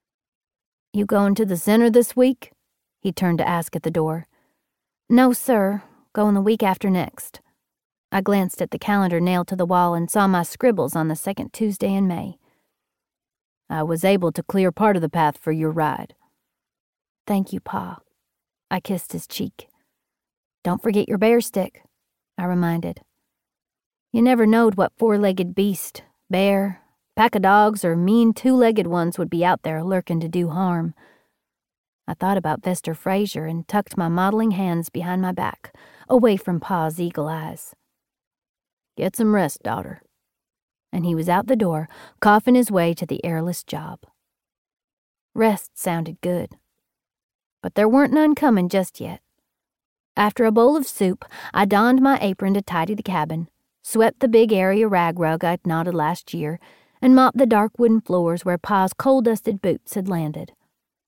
"You going to the center this week?" he turned to ask at the door. "No, sir. Going the week after next." I glanced at the calendar nailed to the wall and saw my scribbles on the second Tuesday in May. "I was able to clear part of the path for your ride." "Thank you, Pa." I kissed his cheek. "Don't forget your bear stick," I reminded. You never knowed what four-legged beast, bear, pack of dogs, or mean two-legged ones would be out there lurking to do harm. I thought about Vester Fraser and tucked my modeling hands behind my back, away from Pa's eagle eyes. "Get some rest, daughter." And he was out the door, coughing his way to the airless job. Rest sounded good. But there weren't none coming just yet. After a bowl of soup, I donned my apron to tidy the cabin, swept the big area rag rug I'd knotted last year, and mopped the dark wooden floors where Pa's coal-dusted boots had landed.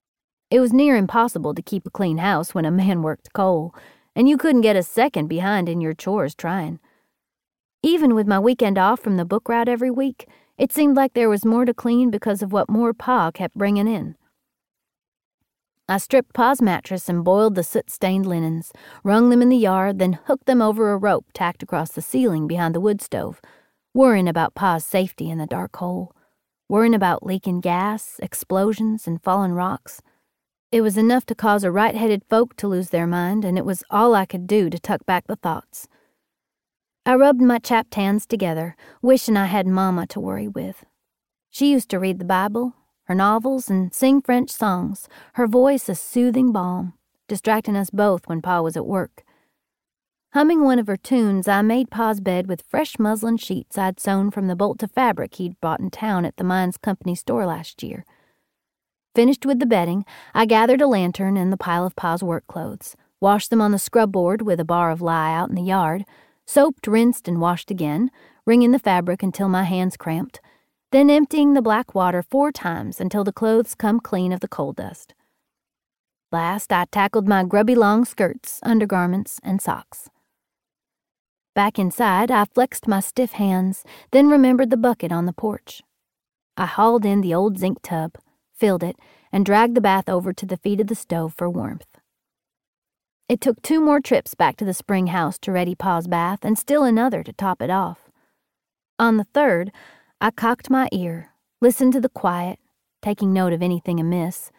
It was near impossible to keep a clean house when a man worked coal, and you couldn't get a second behind in your chores trying. Even with my weekend off from the book route every week, it seemed like there was more to clean because of what more Pa kept bringing in. I stripped Pa's mattress and boiled the soot-stained linens, wrung them in the yard, then hooked them over a rope tacked across the ceiling behind the wood stove, worrying about Pa's safety in the dark hole, worrying about leaking gas, explosions, and fallen rocks. It was enough to cause a right-headed folk to lose their mind, and it was all I could do to tuck back the thoughts. I rubbed my chapped hands together, wishing I had Mama to worry with. She used to read the Bible, her novels, and sing French songs, her voice a soothing balm, distracting us both when Pa was at work. Humming one of her tunes, I made Pa's bed with fresh muslin sheets I'd sewn from the bolt of fabric he'd bought in town at the Mines Company store last year. Finished with the bedding, I gathered a lantern and the pile of Pa's work clothes, washed them on the scrub board with a bar of lye out in the yard, soaped, rinsed, and washed again, wringing the fabric until my hands cramped, then emptying the black water four times until the clothes come clean of the coal dust. Last, I tackled my grubby long skirts, undergarments, and socks. Back inside, I flexed my stiff hands, then remembered the bucket on the porch. I hauled in the old zinc tub, filled it, and dragged the bath over to the feet of the stove for warmth. It took two more trips back to the spring house to ready Pa's bath, and still another to top it off. On the third, I cocked my ear, listened to the quiet, taking note of anything amiss.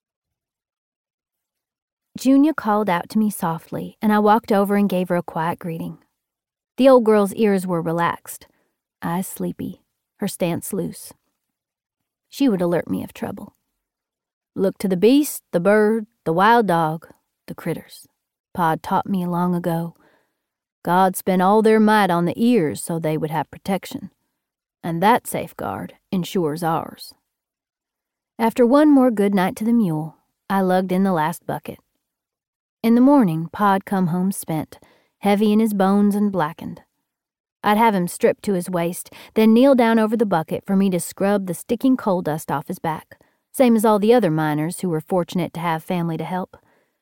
Junia called out to me softly, and I walked over and gave her a quiet greeting. The old girl's ears were relaxed, eyes sleepy, her stance loose. She would alert me of trouble. Look to the beast, the bird, the wild dog, the critters. Pa taught me long ago. God spent all their might on the ears so they would have protection, and that safeguard ensures ours. After one more good night to the mule, I lugged in the last bucket. In the morning, Pa'd come home spent, heavy in his bones and blackened. I'd have him stripped to his waist, then kneel down over the bucket for me to scrub the sticking coal dust off his back, same as all the other miners who were fortunate to have family to help.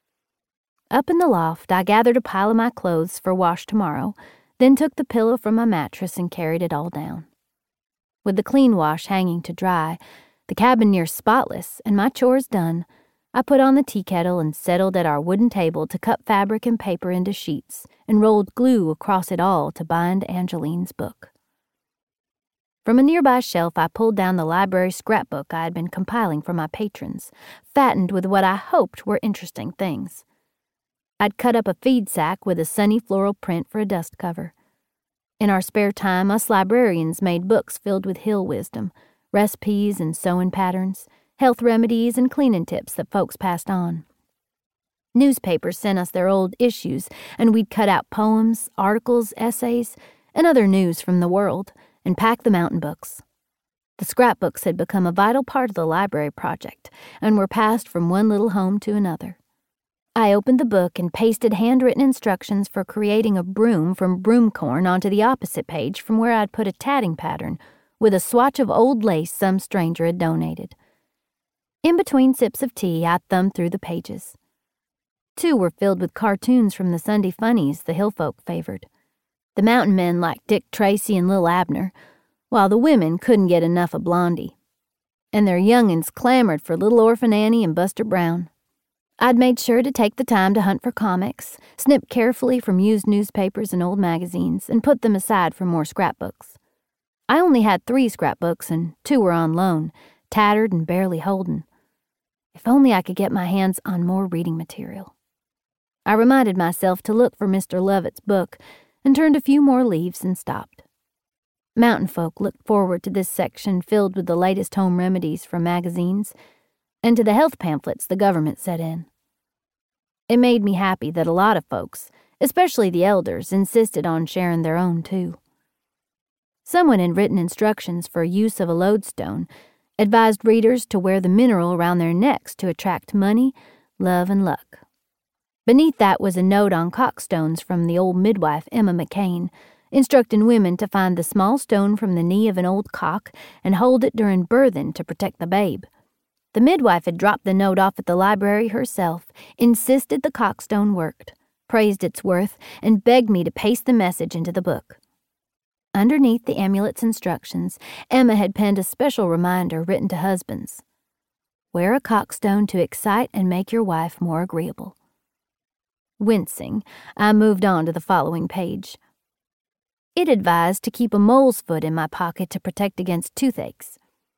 Up in the loft, I gathered a pile of my clothes for wash tomorrow, then took the pillow from my mattress and carried it all down. With the clean wash hanging to dry, the cabin near spotless, and my chores done, I put on the tea kettle and settled at our wooden table to cut fabric and paper into sheets and rolled glue across it all to bind Angeline's book. From a nearby shelf, I pulled down the library scrapbook I had been compiling for my patrons, fattened with what I hoped were interesting things. I'd cut up a feed sack with a sunny floral print for a dust cover. In our spare time, us librarians made books filled with hill wisdom, recipes and sewing patterns, health remedies and cleaning tips that folks passed on. Newspapers sent us their old issues, and we'd cut out poems, articles, essays, and other news from the world, and pack them out in books. The scrapbooks had become a vital part of the library project, and were passed from one little home to another. I opened the book and pasted handwritten instructions for creating a broom from broomcorn onto the opposite page from where I'd put a tatting pattern with a swatch of old lace some stranger had donated. In between sips of tea, I thumbed through the pages. Two were filled with cartoons from the Sunday funnies the hill folk favored. The mountain men liked Dick Tracy and Lil Abner, while the women couldn't get enough of Blondie. And their young'uns clamored for Little Orphan Annie and Buster Brown. I'd made sure to take the time to hunt for comics, snip carefully from used newspapers and old magazines, and put them aside for more scrapbooks. I only had three scrapbooks, and two were on loan, tattered and barely holding. If only I could get my hands on more reading material. I reminded myself to look for Mister Lovett's book, and turned a few more leaves and stopped. Mountain folk looked forward to this section filled with the latest home remedies from magazines, and to the health pamphlets the government set in. It made me happy that a lot of folks, especially the elders, insisted on sharing their own too. Someone had written instructions for use of a lodestone, advised readers to wear the mineral around their necks to attract money, love, and luck. Beneath that was a note on cockstones from the old midwife Emma McCain, instructing women to find the small stone from the knee of an old cock and hold it during birthing to protect the babe. The midwife had dropped the note off at the library herself, insisted the cockstone worked, praised its worth, and begged me to paste the message into the book. Underneath the amulet's instructions, Emma had penned a special reminder written to husbands. Wear a cockstone to excite and make your wife more agreeable. Wincing, I moved on to the following page. It advised to keep a mole's foot in my pocket to protect against toothaches.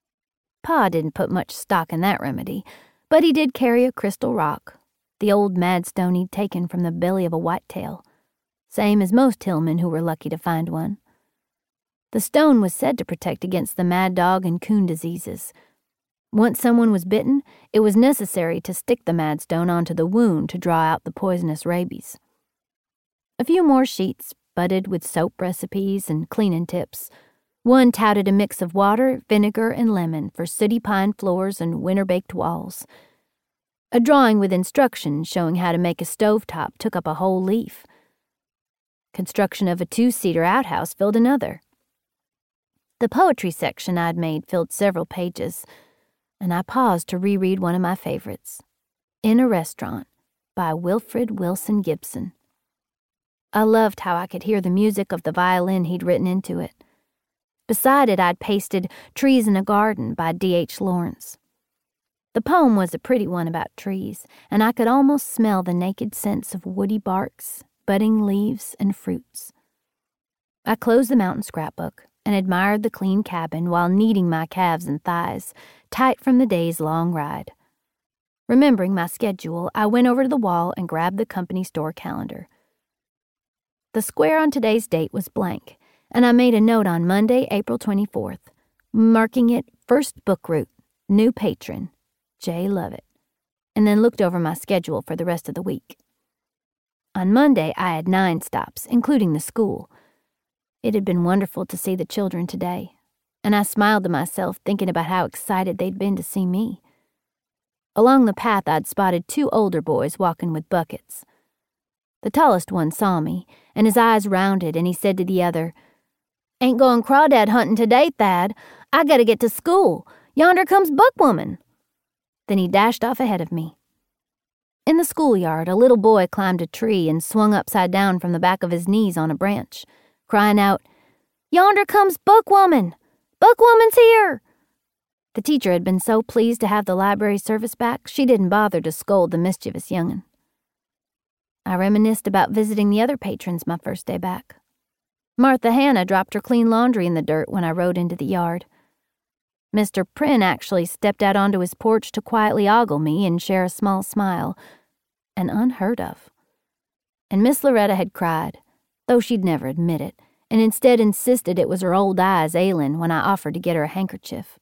Pa didn't put much stock in that remedy, but he did carry a crystal rock, the old madstone he'd taken from the belly of a whitetail, same as most hillmen who were lucky to find one. The stone was said to protect against the mad dog and coon diseases. Once someone was bitten, it was necessary to stick the madstone onto the wound to draw out the poisonous rabies. A few more sheets, budded with soap recipes and cleaning tips. One touted a mix of water, vinegar, and lemon for sooty pine floors and winter-baked walls. A drawing with instructions showing how to make a stovetop took up a whole leaf. Construction of a two-seater outhouse filled another. The poetry section I'd made filled several pages, and I paused to reread one of my favorites, In a Restaurant, by Wilfred Wilson Gibson. I loved how I could hear the music of the violin he'd written into it. Beside it, I'd pasted Trees in a Garden by D H Lawrence. The poem was a pretty one about trees, and I could almost smell the naked scents of woody barks, budding leaves, and fruits. I closed the mountain scrapbook and admired the clean cabin while kneading my calves and thighs, tight from the day's long ride. Remembering my schedule, I went over to the wall and grabbed the company store calendar. The square on today's date was blank, and I made a note on Monday, April twenty-fourth, marking it First Book Route, New Patron, J. Lovett, and then looked over my schedule for the rest of the week. On Monday, I had nine stops, including the school. It had been wonderful to see the children today, and I smiled to myself thinking about how excited they'd been to see me. Along the path, I'd spotted two older boys walking with buckets. The tallest one saw me, and his eyes rounded, and he said to the other, "Ain't going crawdad hunting today, Thad. I gotta get to school. Yonder comes Buckwoman." Then he dashed off ahead of me. In the schoolyard, a little boy climbed a tree and swung upside down from the back of his knees on a branch, crying out, "Yonder comes Buckwoman! Buckwoman's here!" The teacher had been so pleased to have the library service back, she didn't bother to scold the mischievous young'un. I reminisced about visiting the other patrons my first day back. Martha Hannah dropped her clean laundry in the dirt when I rode into the yard. Mister Prynne actually stepped out onto his porch to quietly ogle me and share a small smile, an unheard of. And Miss Loretta had cried, though she'd never admit it, and instead insisted it was her old eyes ailin' when I offered to get her a handkerchief.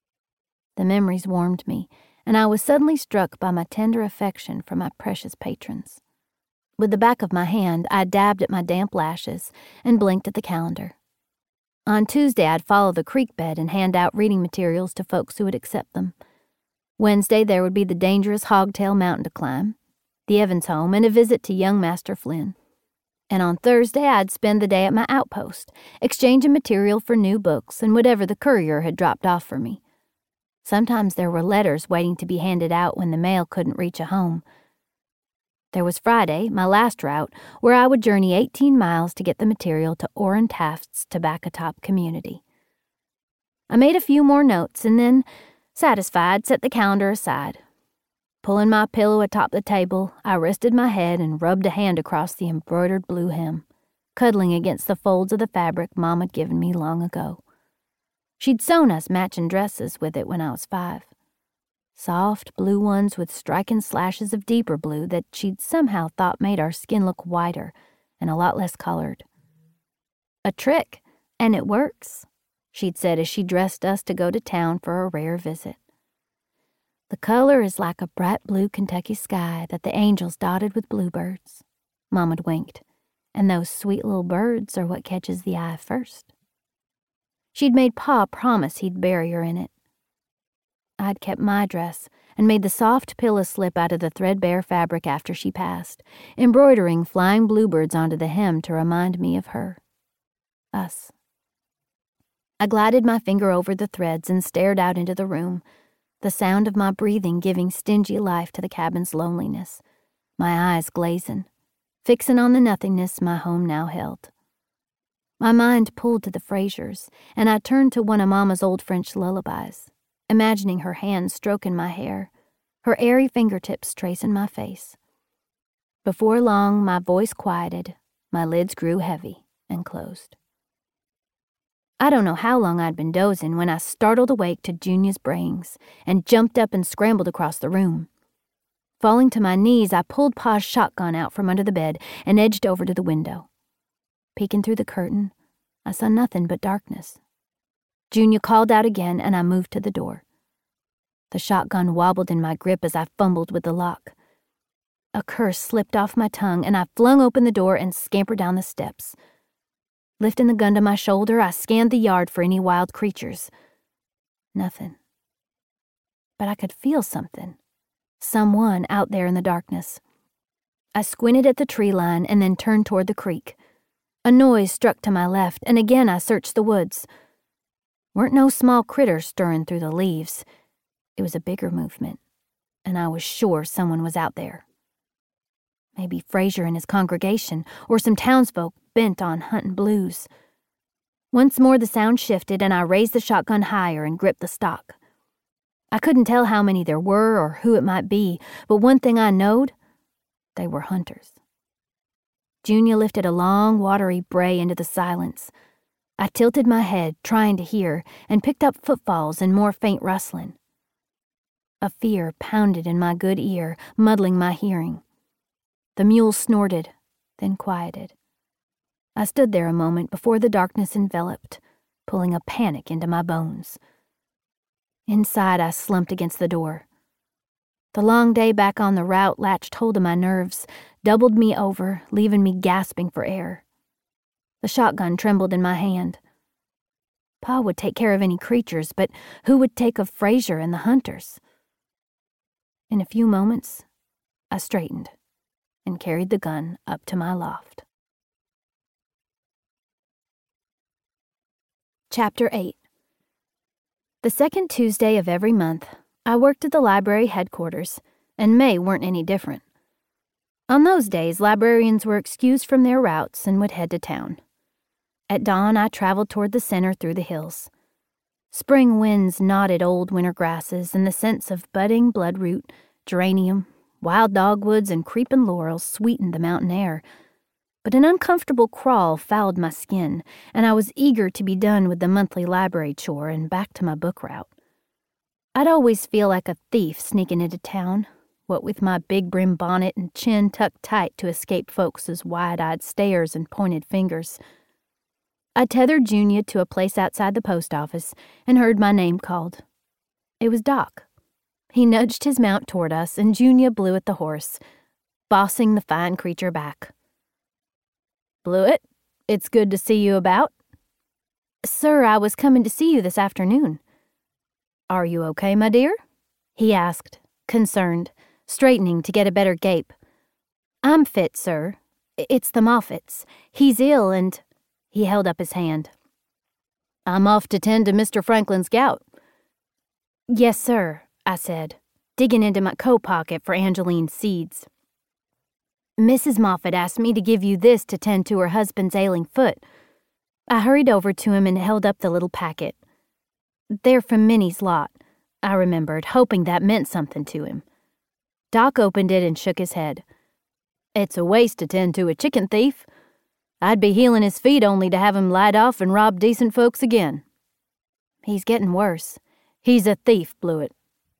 The memories warmed me, and I was suddenly struck by my tender affection for my precious patrons. With the back of my hand, I dabbed at my damp lashes and blinked at the calendar. On Tuesday, I'd follow the creek bed and hand out reading materials to folks who would accept them. Wednesday, there would be the dangerous Hogtail Mountain to climb, the Evans home, and a visit to young Master Flynn. And on Thursday, I'd spend the day at my outpost, exchanging material for new books and whatever the courier had dropped off for me. Sometimes there were letters waiting to be handed out when the mail couldn't reach a home. There was Friday, my last route, where I would journey eighteen miles to get the material to Orrin Taft's Tobacco Top community. I made a few more notes and then, satisfied, set the calendar aside. Pulling my pillow atop the table, I rested my head and rubbed a hand across the embroidered blue hem, cuddling against the folds of the fabric Mom had given me long ago. She'd sewn us matching dresses with it when I was five. Soft blue ones with striking slashes of deeper blue that she'd somehow thought made our skin look whiter and a lot less colored. "A trick, and it works," she'd said as she dressed us to go to town for a rare visit. "The color is like a bright blue Kentucky sky that the angels dotted with bluebirds." Mom had winked. "And those sweet little birds are what catches the eye first." She'd made Pa promise he'd bury her in it. I'd kept my dress and made the soft pillow slip out of the threadbare fabric after she passed, embroidering flying bluebirds onto the hem to remind me of her. Us. I glided my finger over the threads and stared out into the room. the sound of my breathing giving stingy life to the cabin's loneliness, my eyes glazing, fixing on the nothingness my home now held. My mind pulled to the Frasers, and I turned to one of Mama's old French lullabies, imagining her hand stroking my hair, her airy fingertips tracing my face. Before long, my voice quieted, my lids grew heavy and closed. I don't know how long I'd been dozing when I startled awake to Junia's brayings and jumped up and scrambled across the room. Falling to my knees, I pulled Pa's shotgun out from under the bed and edged over to the window. Peeking through the curtain, I saw nothing but darkness. Junia called out again, and I moved to the door. The shotgun wobbled in my grip as I fumbled with the lock. A curse slipped off my tongue, and I flung open the door and scampered down the steps. Lifting the gun to my shoulder, I scanned the yard for any wild creatures. Nothing. But I could feel something. Someone out there in the darkness. I squinted at the tree line and then turned toward the creek. A noise struck to my left, and again I searched the woods. Weren't no small critters stirring through the leaves. It was a bigger movement, and I was sure someone was out there. Maybe Fraser and his congregation, or some townsfolk bent on hunting blues. Once more the sound shifted, and I raised the shotgun higher and gripped the stock. I couldn't tell how many there were or who it might be, but one thing I knowed, they were hunters. Junia lifted a long, watery bray into the silence. I tilted my head, trying to hear, and picked up footfalls and more faint rustling. A fear pounded in my good ear, muddling my hearing. The mule snorted, then quieted. I stood there a moment before the darkness enveloped, pulling a panic into my bones. Inside, I slumped against the door. The long day back on the route latched hold of my nerves, doubled me over, leaving me gasping for air. The shotgun trembled in my hand. Pa would take care of any creatures, but who would take of Fraser and the hunters? In a few moments, I straightened and carried the gun up to my loft. Chapter eight. The second Tuesday of every month, I worked at the library headquarters, and May weren't any different. On those days, librarians were excused from their routes and would head to town. At dawn, I traveled toward the center through the hills. Spring winds nodded old winter grasses, and the scents of budding bloodroot, geranium, wild dogwoods, and creeping laurels sweetened the mountain air. But an uncomfortable crawl fouled my skin, and I was eager to be done with the monthly library chore and back to my book route. I'd always feel like a thief sneaking into town, what with my big brim bonnet and chin tucked tight to escape folks' wide-eyed stares and pointed fingers. I tethered Junia to a place outside the post office and heard my name called. It was Doc. He nudged his mount toward us, and Junia blew at the horse, bossing the fine creature back. "Blewett, it's good to see you about." "Sir, I was coming to see you this afternoon." "Are you okay, my dear?" he asked, concerned, straightening to get a better gape. "I'm fit, sir. It's the Moffats. He's ill and—" He held up his hand. "I'm off to tend to Mister Franklin's gout." "Yes, sir," I said, digging into my coat pocket for Angeline's seeds. "Missus Moffat asked me to give you this to tend to her husband's ailing foot." I hurried over to him and held up the little packet. "They're from Minnie's lot," I remembered, hoping that meant something to him. Doc opened it and shook his head. "It's a waste to tend to a chicken thief. I'd be healing his feet only to have him light off and rob decent folks again." "He's getting worse." "He's a thief, Blewett."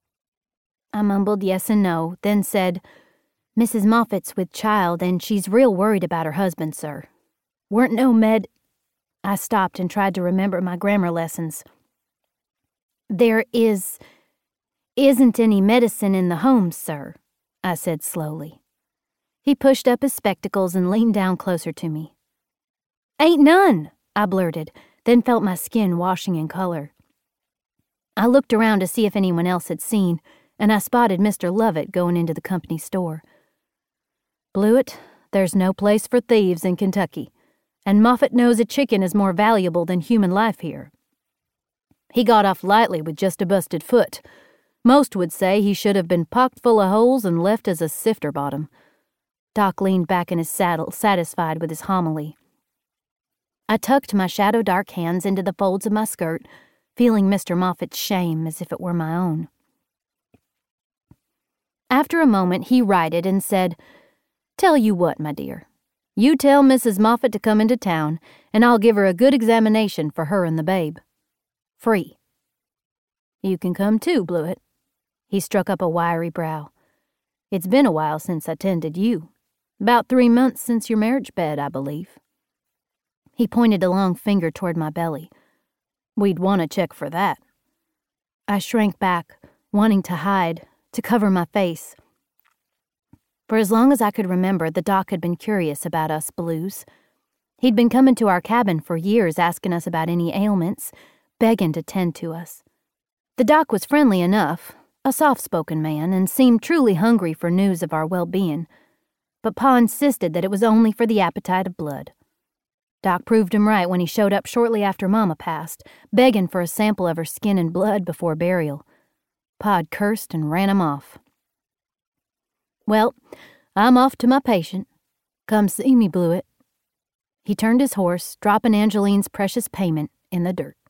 I mumbled yes and no, then said, "Missus Moffat's with child, and she's real worried about her husband, sir. Weren't no med—" I stopped and tried to remember my grammar lessons. "There is... isn't any medicine in the home, sir," I said slowly. He pushed up his spectacles and leaned down closer to me. "Ain't none," I blurted, then felt my skin washing in color. I looked around to see if anyone else had seen, and I spotted Mister Lovett going into the company store. "Blewett, there's no place for thieves in Kentucky, and Moffat knows a chicken is more valuable than human life here. He got off lightly with just a busted foot, Most would say he should have been pocked full of holes and left as a sifter bottom. Doc leaned back in his saddle, satisfied with his homily. I tucked my shadow-dark hands into the folds of my skirt, feeling Mister Moffat's shame as if it were my own. After a moment, he righted and said, "Tell you what, my dear. You tell Missus Moffat to come into town, and I'll give her a good examination for her and the babe. Free. You can come too, Blewett." He struck up a wiry brow. "It's been a while since I tended you. About three months since your marriage bed, I believe." He pointed a long finger toward my belly. "We'd want to check for that." I shrank back, wanting to hide, to cover my face. For as long as I could remember, the doc had been curious about us Blues. He'd been coming to our cabin for years asking us about any ailments, begging to tend to us. The doc was friendly enough, a soft-spoken man, and seemed truly hungry for news of our well-being, but Pa insisted that it was only for the appetite of blood. Doc proved him right when he showed up shortly after Mama passed, begging for a sample of her skin and blood before burial. Pa'd cursed and ran him off. "Well, I'm off to my patient. Come see me, Blewett." He turned his horse, dropping Angeline's precious payment in the dirt.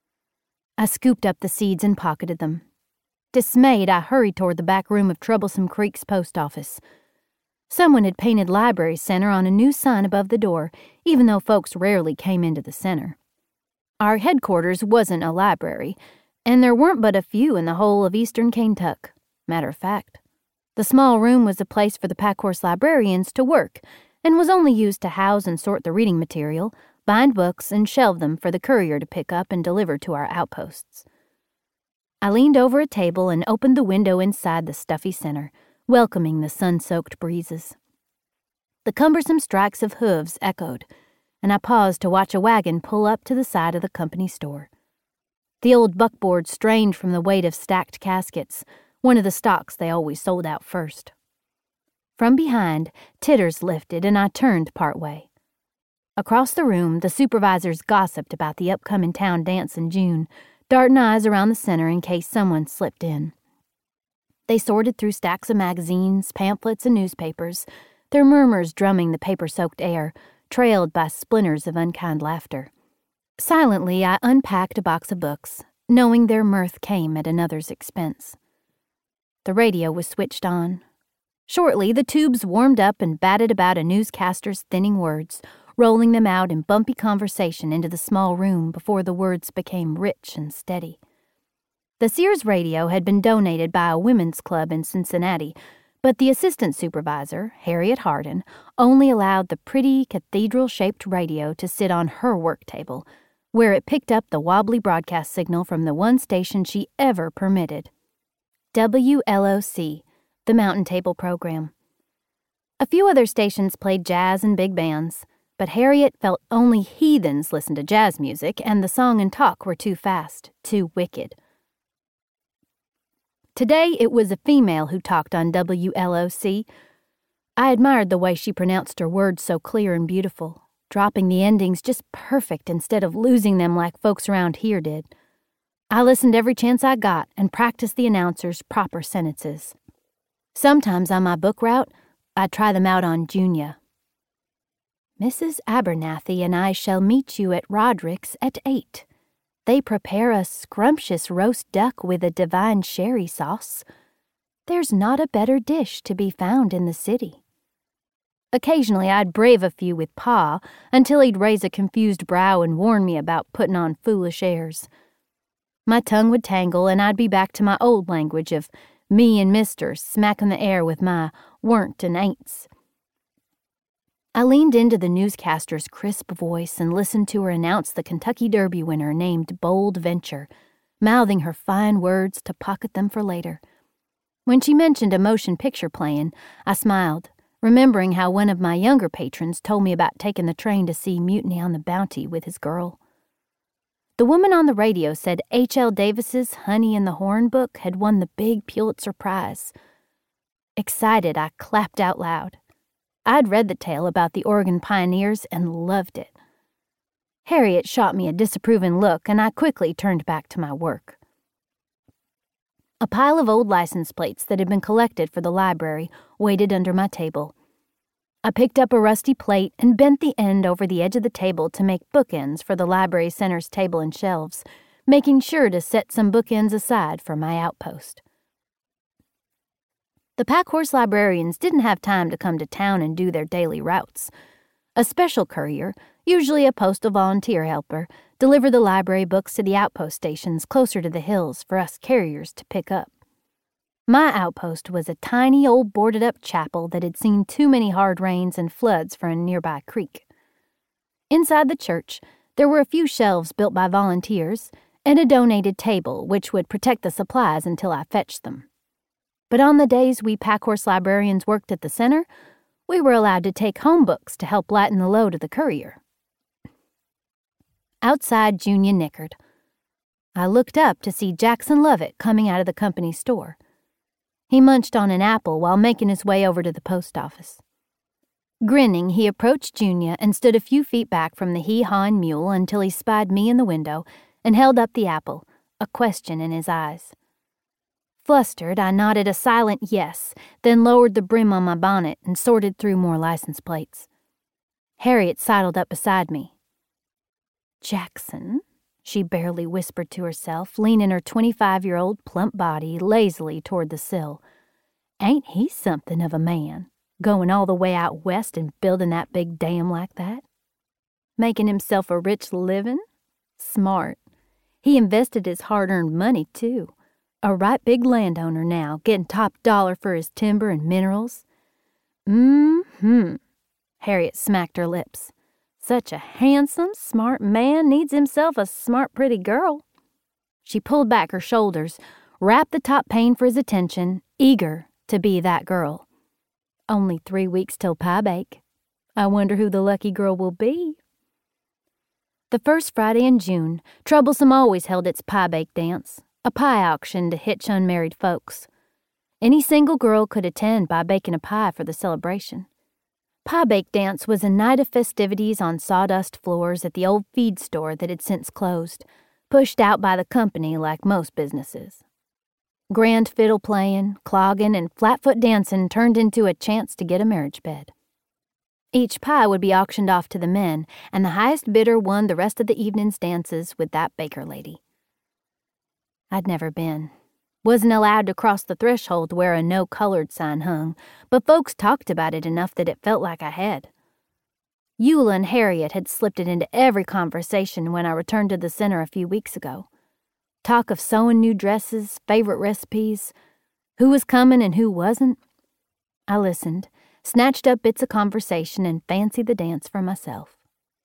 I scooped up the seeds and pocketed them. Dismayed, I hurried toward the back room of Troublesome Creek's post office. Someone had painted Library Center on a new sign above the door, even though folks rarely came into the center. Our headquarters wasn't a library, and there weren't but a few in the whole of eastern Kentuck. Matter of fact, the small room was a place for the Packhorse librarians to work, and was only used to house and sort the reading material, bind books, and shelve them for the courier to pick up and deliver to our outposts. I leaned over a table and opened the window inside the stuffy center, welcoming the sun-soaked breezes. The cumbersome strikes of hooves echoed, and I paused to watch a wagon pull up to the side of the company store. The old buckboard strained from the weight of stacked caskets, one of the stocks they always sold out first. From behind, titters lifted, and I turned part way. Across the room, the supervisors gossiped about the upcoming town dance in June, darting eyes around the center in case someone slipped in. They sorted through stacks of magazines, pamphlets, and newspapers, their murmurs drumming the paper-soaked air, trailed by splinters of unkind laughter. Silently, I unpacked a box of books, knowing their mirth came at another's expense. The radio was switched on. Shortly, the tubes warmed up and batted about a newscaster's thinning words, rolling them out in bumpy conversation into the small room before the words became rich and steady. The Sears radio had been donated by a women's club in Cincinnati, but the assistant supervisor, Harriet Hardin, only allowed the pretty cathedral-shaped radio to sit on her work table, where it picked up the wobbly broadcast signal from the one station she ever permitted. W L O C, the Mountain Table Program. A few other stations played jazz and big bands, but Harriet felt only heathens listened to jazz music, and the song and talk were too fast, too wicked. Today, it was a female who talked on W L O C. I admired the way she pronounced her words so clear and beautiful, dropping the endings just perfect instead of losing them like folks around here did. I listened every chance I got and practiced the announcer's proper sentences. Sometimes on my book route, I'd try them out on Junia. "Missus Abernathy and I shall meet you at Roderick's at eight. They prepare a scrumptious roast duck with a divine sherry sauce. There's not a better dish to be found in the city." Occasionally I'd brave a few with Pa until he'd raise a confused brow and warn me about putting on foolish airs. My tongue would tangle and I'd be back to my old language of me and Mister smacking the air with my weren't and ain'ts. I leaned into the newscaster's crisp voice and listened to her announce the Kentucky Derby winner named Bold Venture, mouthing her fine words to pocket them for later. When she mentioned a motion picture playing, I smiled, remembering how one of my younger patrons told me about taking the train to see Mutiny on the Bounty with his girl. The woman on the radio said H L Davis's Honey in the Horn book had won the big Pulitzer Prize. Excited, I clapped out loud. I'd read the tale about the Oregon pioneers and loved it. Harriet shot me a disapproving look, and I quickly turned back to my work. A pile of old license plates that had been collected for the library waited under my table. I picked up a rusty plate and bent the end over the edge of the table to make bookends for the library center's table and shelves, making sure to set some bookends aside for my outpost. The Packhorse librarians didn't have time to come to town and do their daily routes. A special courier, usually a postal volunteer helper, delivered the library books to the outpost stations closer to the hills for us carriers to pick up. My outpost was a tiny old boarded-up chapel that had seen too many hard rains and floods for a nearby creek. Inside the church, there were a few shelves built by volunteers and a donated table which would protect the supplies until I fetched them. But on the days we Packhorse librarians worked at the center, we were allowed to take home books to help lighten the load of the courier. Outside, Junia nickered. I looked up to see Jackson Lovett coming out of the company store. He munched on an apple while making his way over to the post office. Grinning, he approached Junia and stood a few feet back from the hee-hawing mule until he spied me in the window and held up the apple, a question in his eyes. Flustered, I nodded a silent yes, then lowered the brim on my bonnet and sorted through more license plates. Harriet sidled up beside me. "Jackson," she barely whispered to herself, leaning her twenty-five-year-old plump body lazily toward the sill. "Ain't he something of a man, going all the way out west and building that big dam like that? Making himself a rich living? Smart. He invested his hard-earned money, too. A right big landowner now, getting top dollar for his timber and minerals." "Mm-hmm." Harriet smacked her lips. "Such a handsome, smart man needs himself a smart, pretty girl." She pulled back her shoulders, wrapped the top pane for his attention, eager to be that girl. "Only three weeks till pie bake. I wonder who the lucky girl will be." The first Friday in June, Troublesome always held its pie bake dance, a pie auction to hitch unmarried folks. Any single girl could attend by baking a pie for the celebration. Pie Bake Dance was a night of festivities on sawdust floors at the old feed store that had since closed, pushed out by the company like most businesses. Grand fiddle playing, clogging, and flatfoot dancing turned into a chance to get a marriage bed. Each pie would be auctioned off to the men, and the highest bidder won the rest of the evening's dances with that baker lady. I'd never been. Wasn't allowed to cross the threshold where a no-colored sign hung, but folks talked about it enough that it felt like I had. Eula and Harriet had slipped it into every conversation when I returned to the center a few weeks ago. Talk of sewing new dresses, favorite recipes, who was coming and who wasn't. I listened, snatched up bits of conversation, and fancied the dance for myself.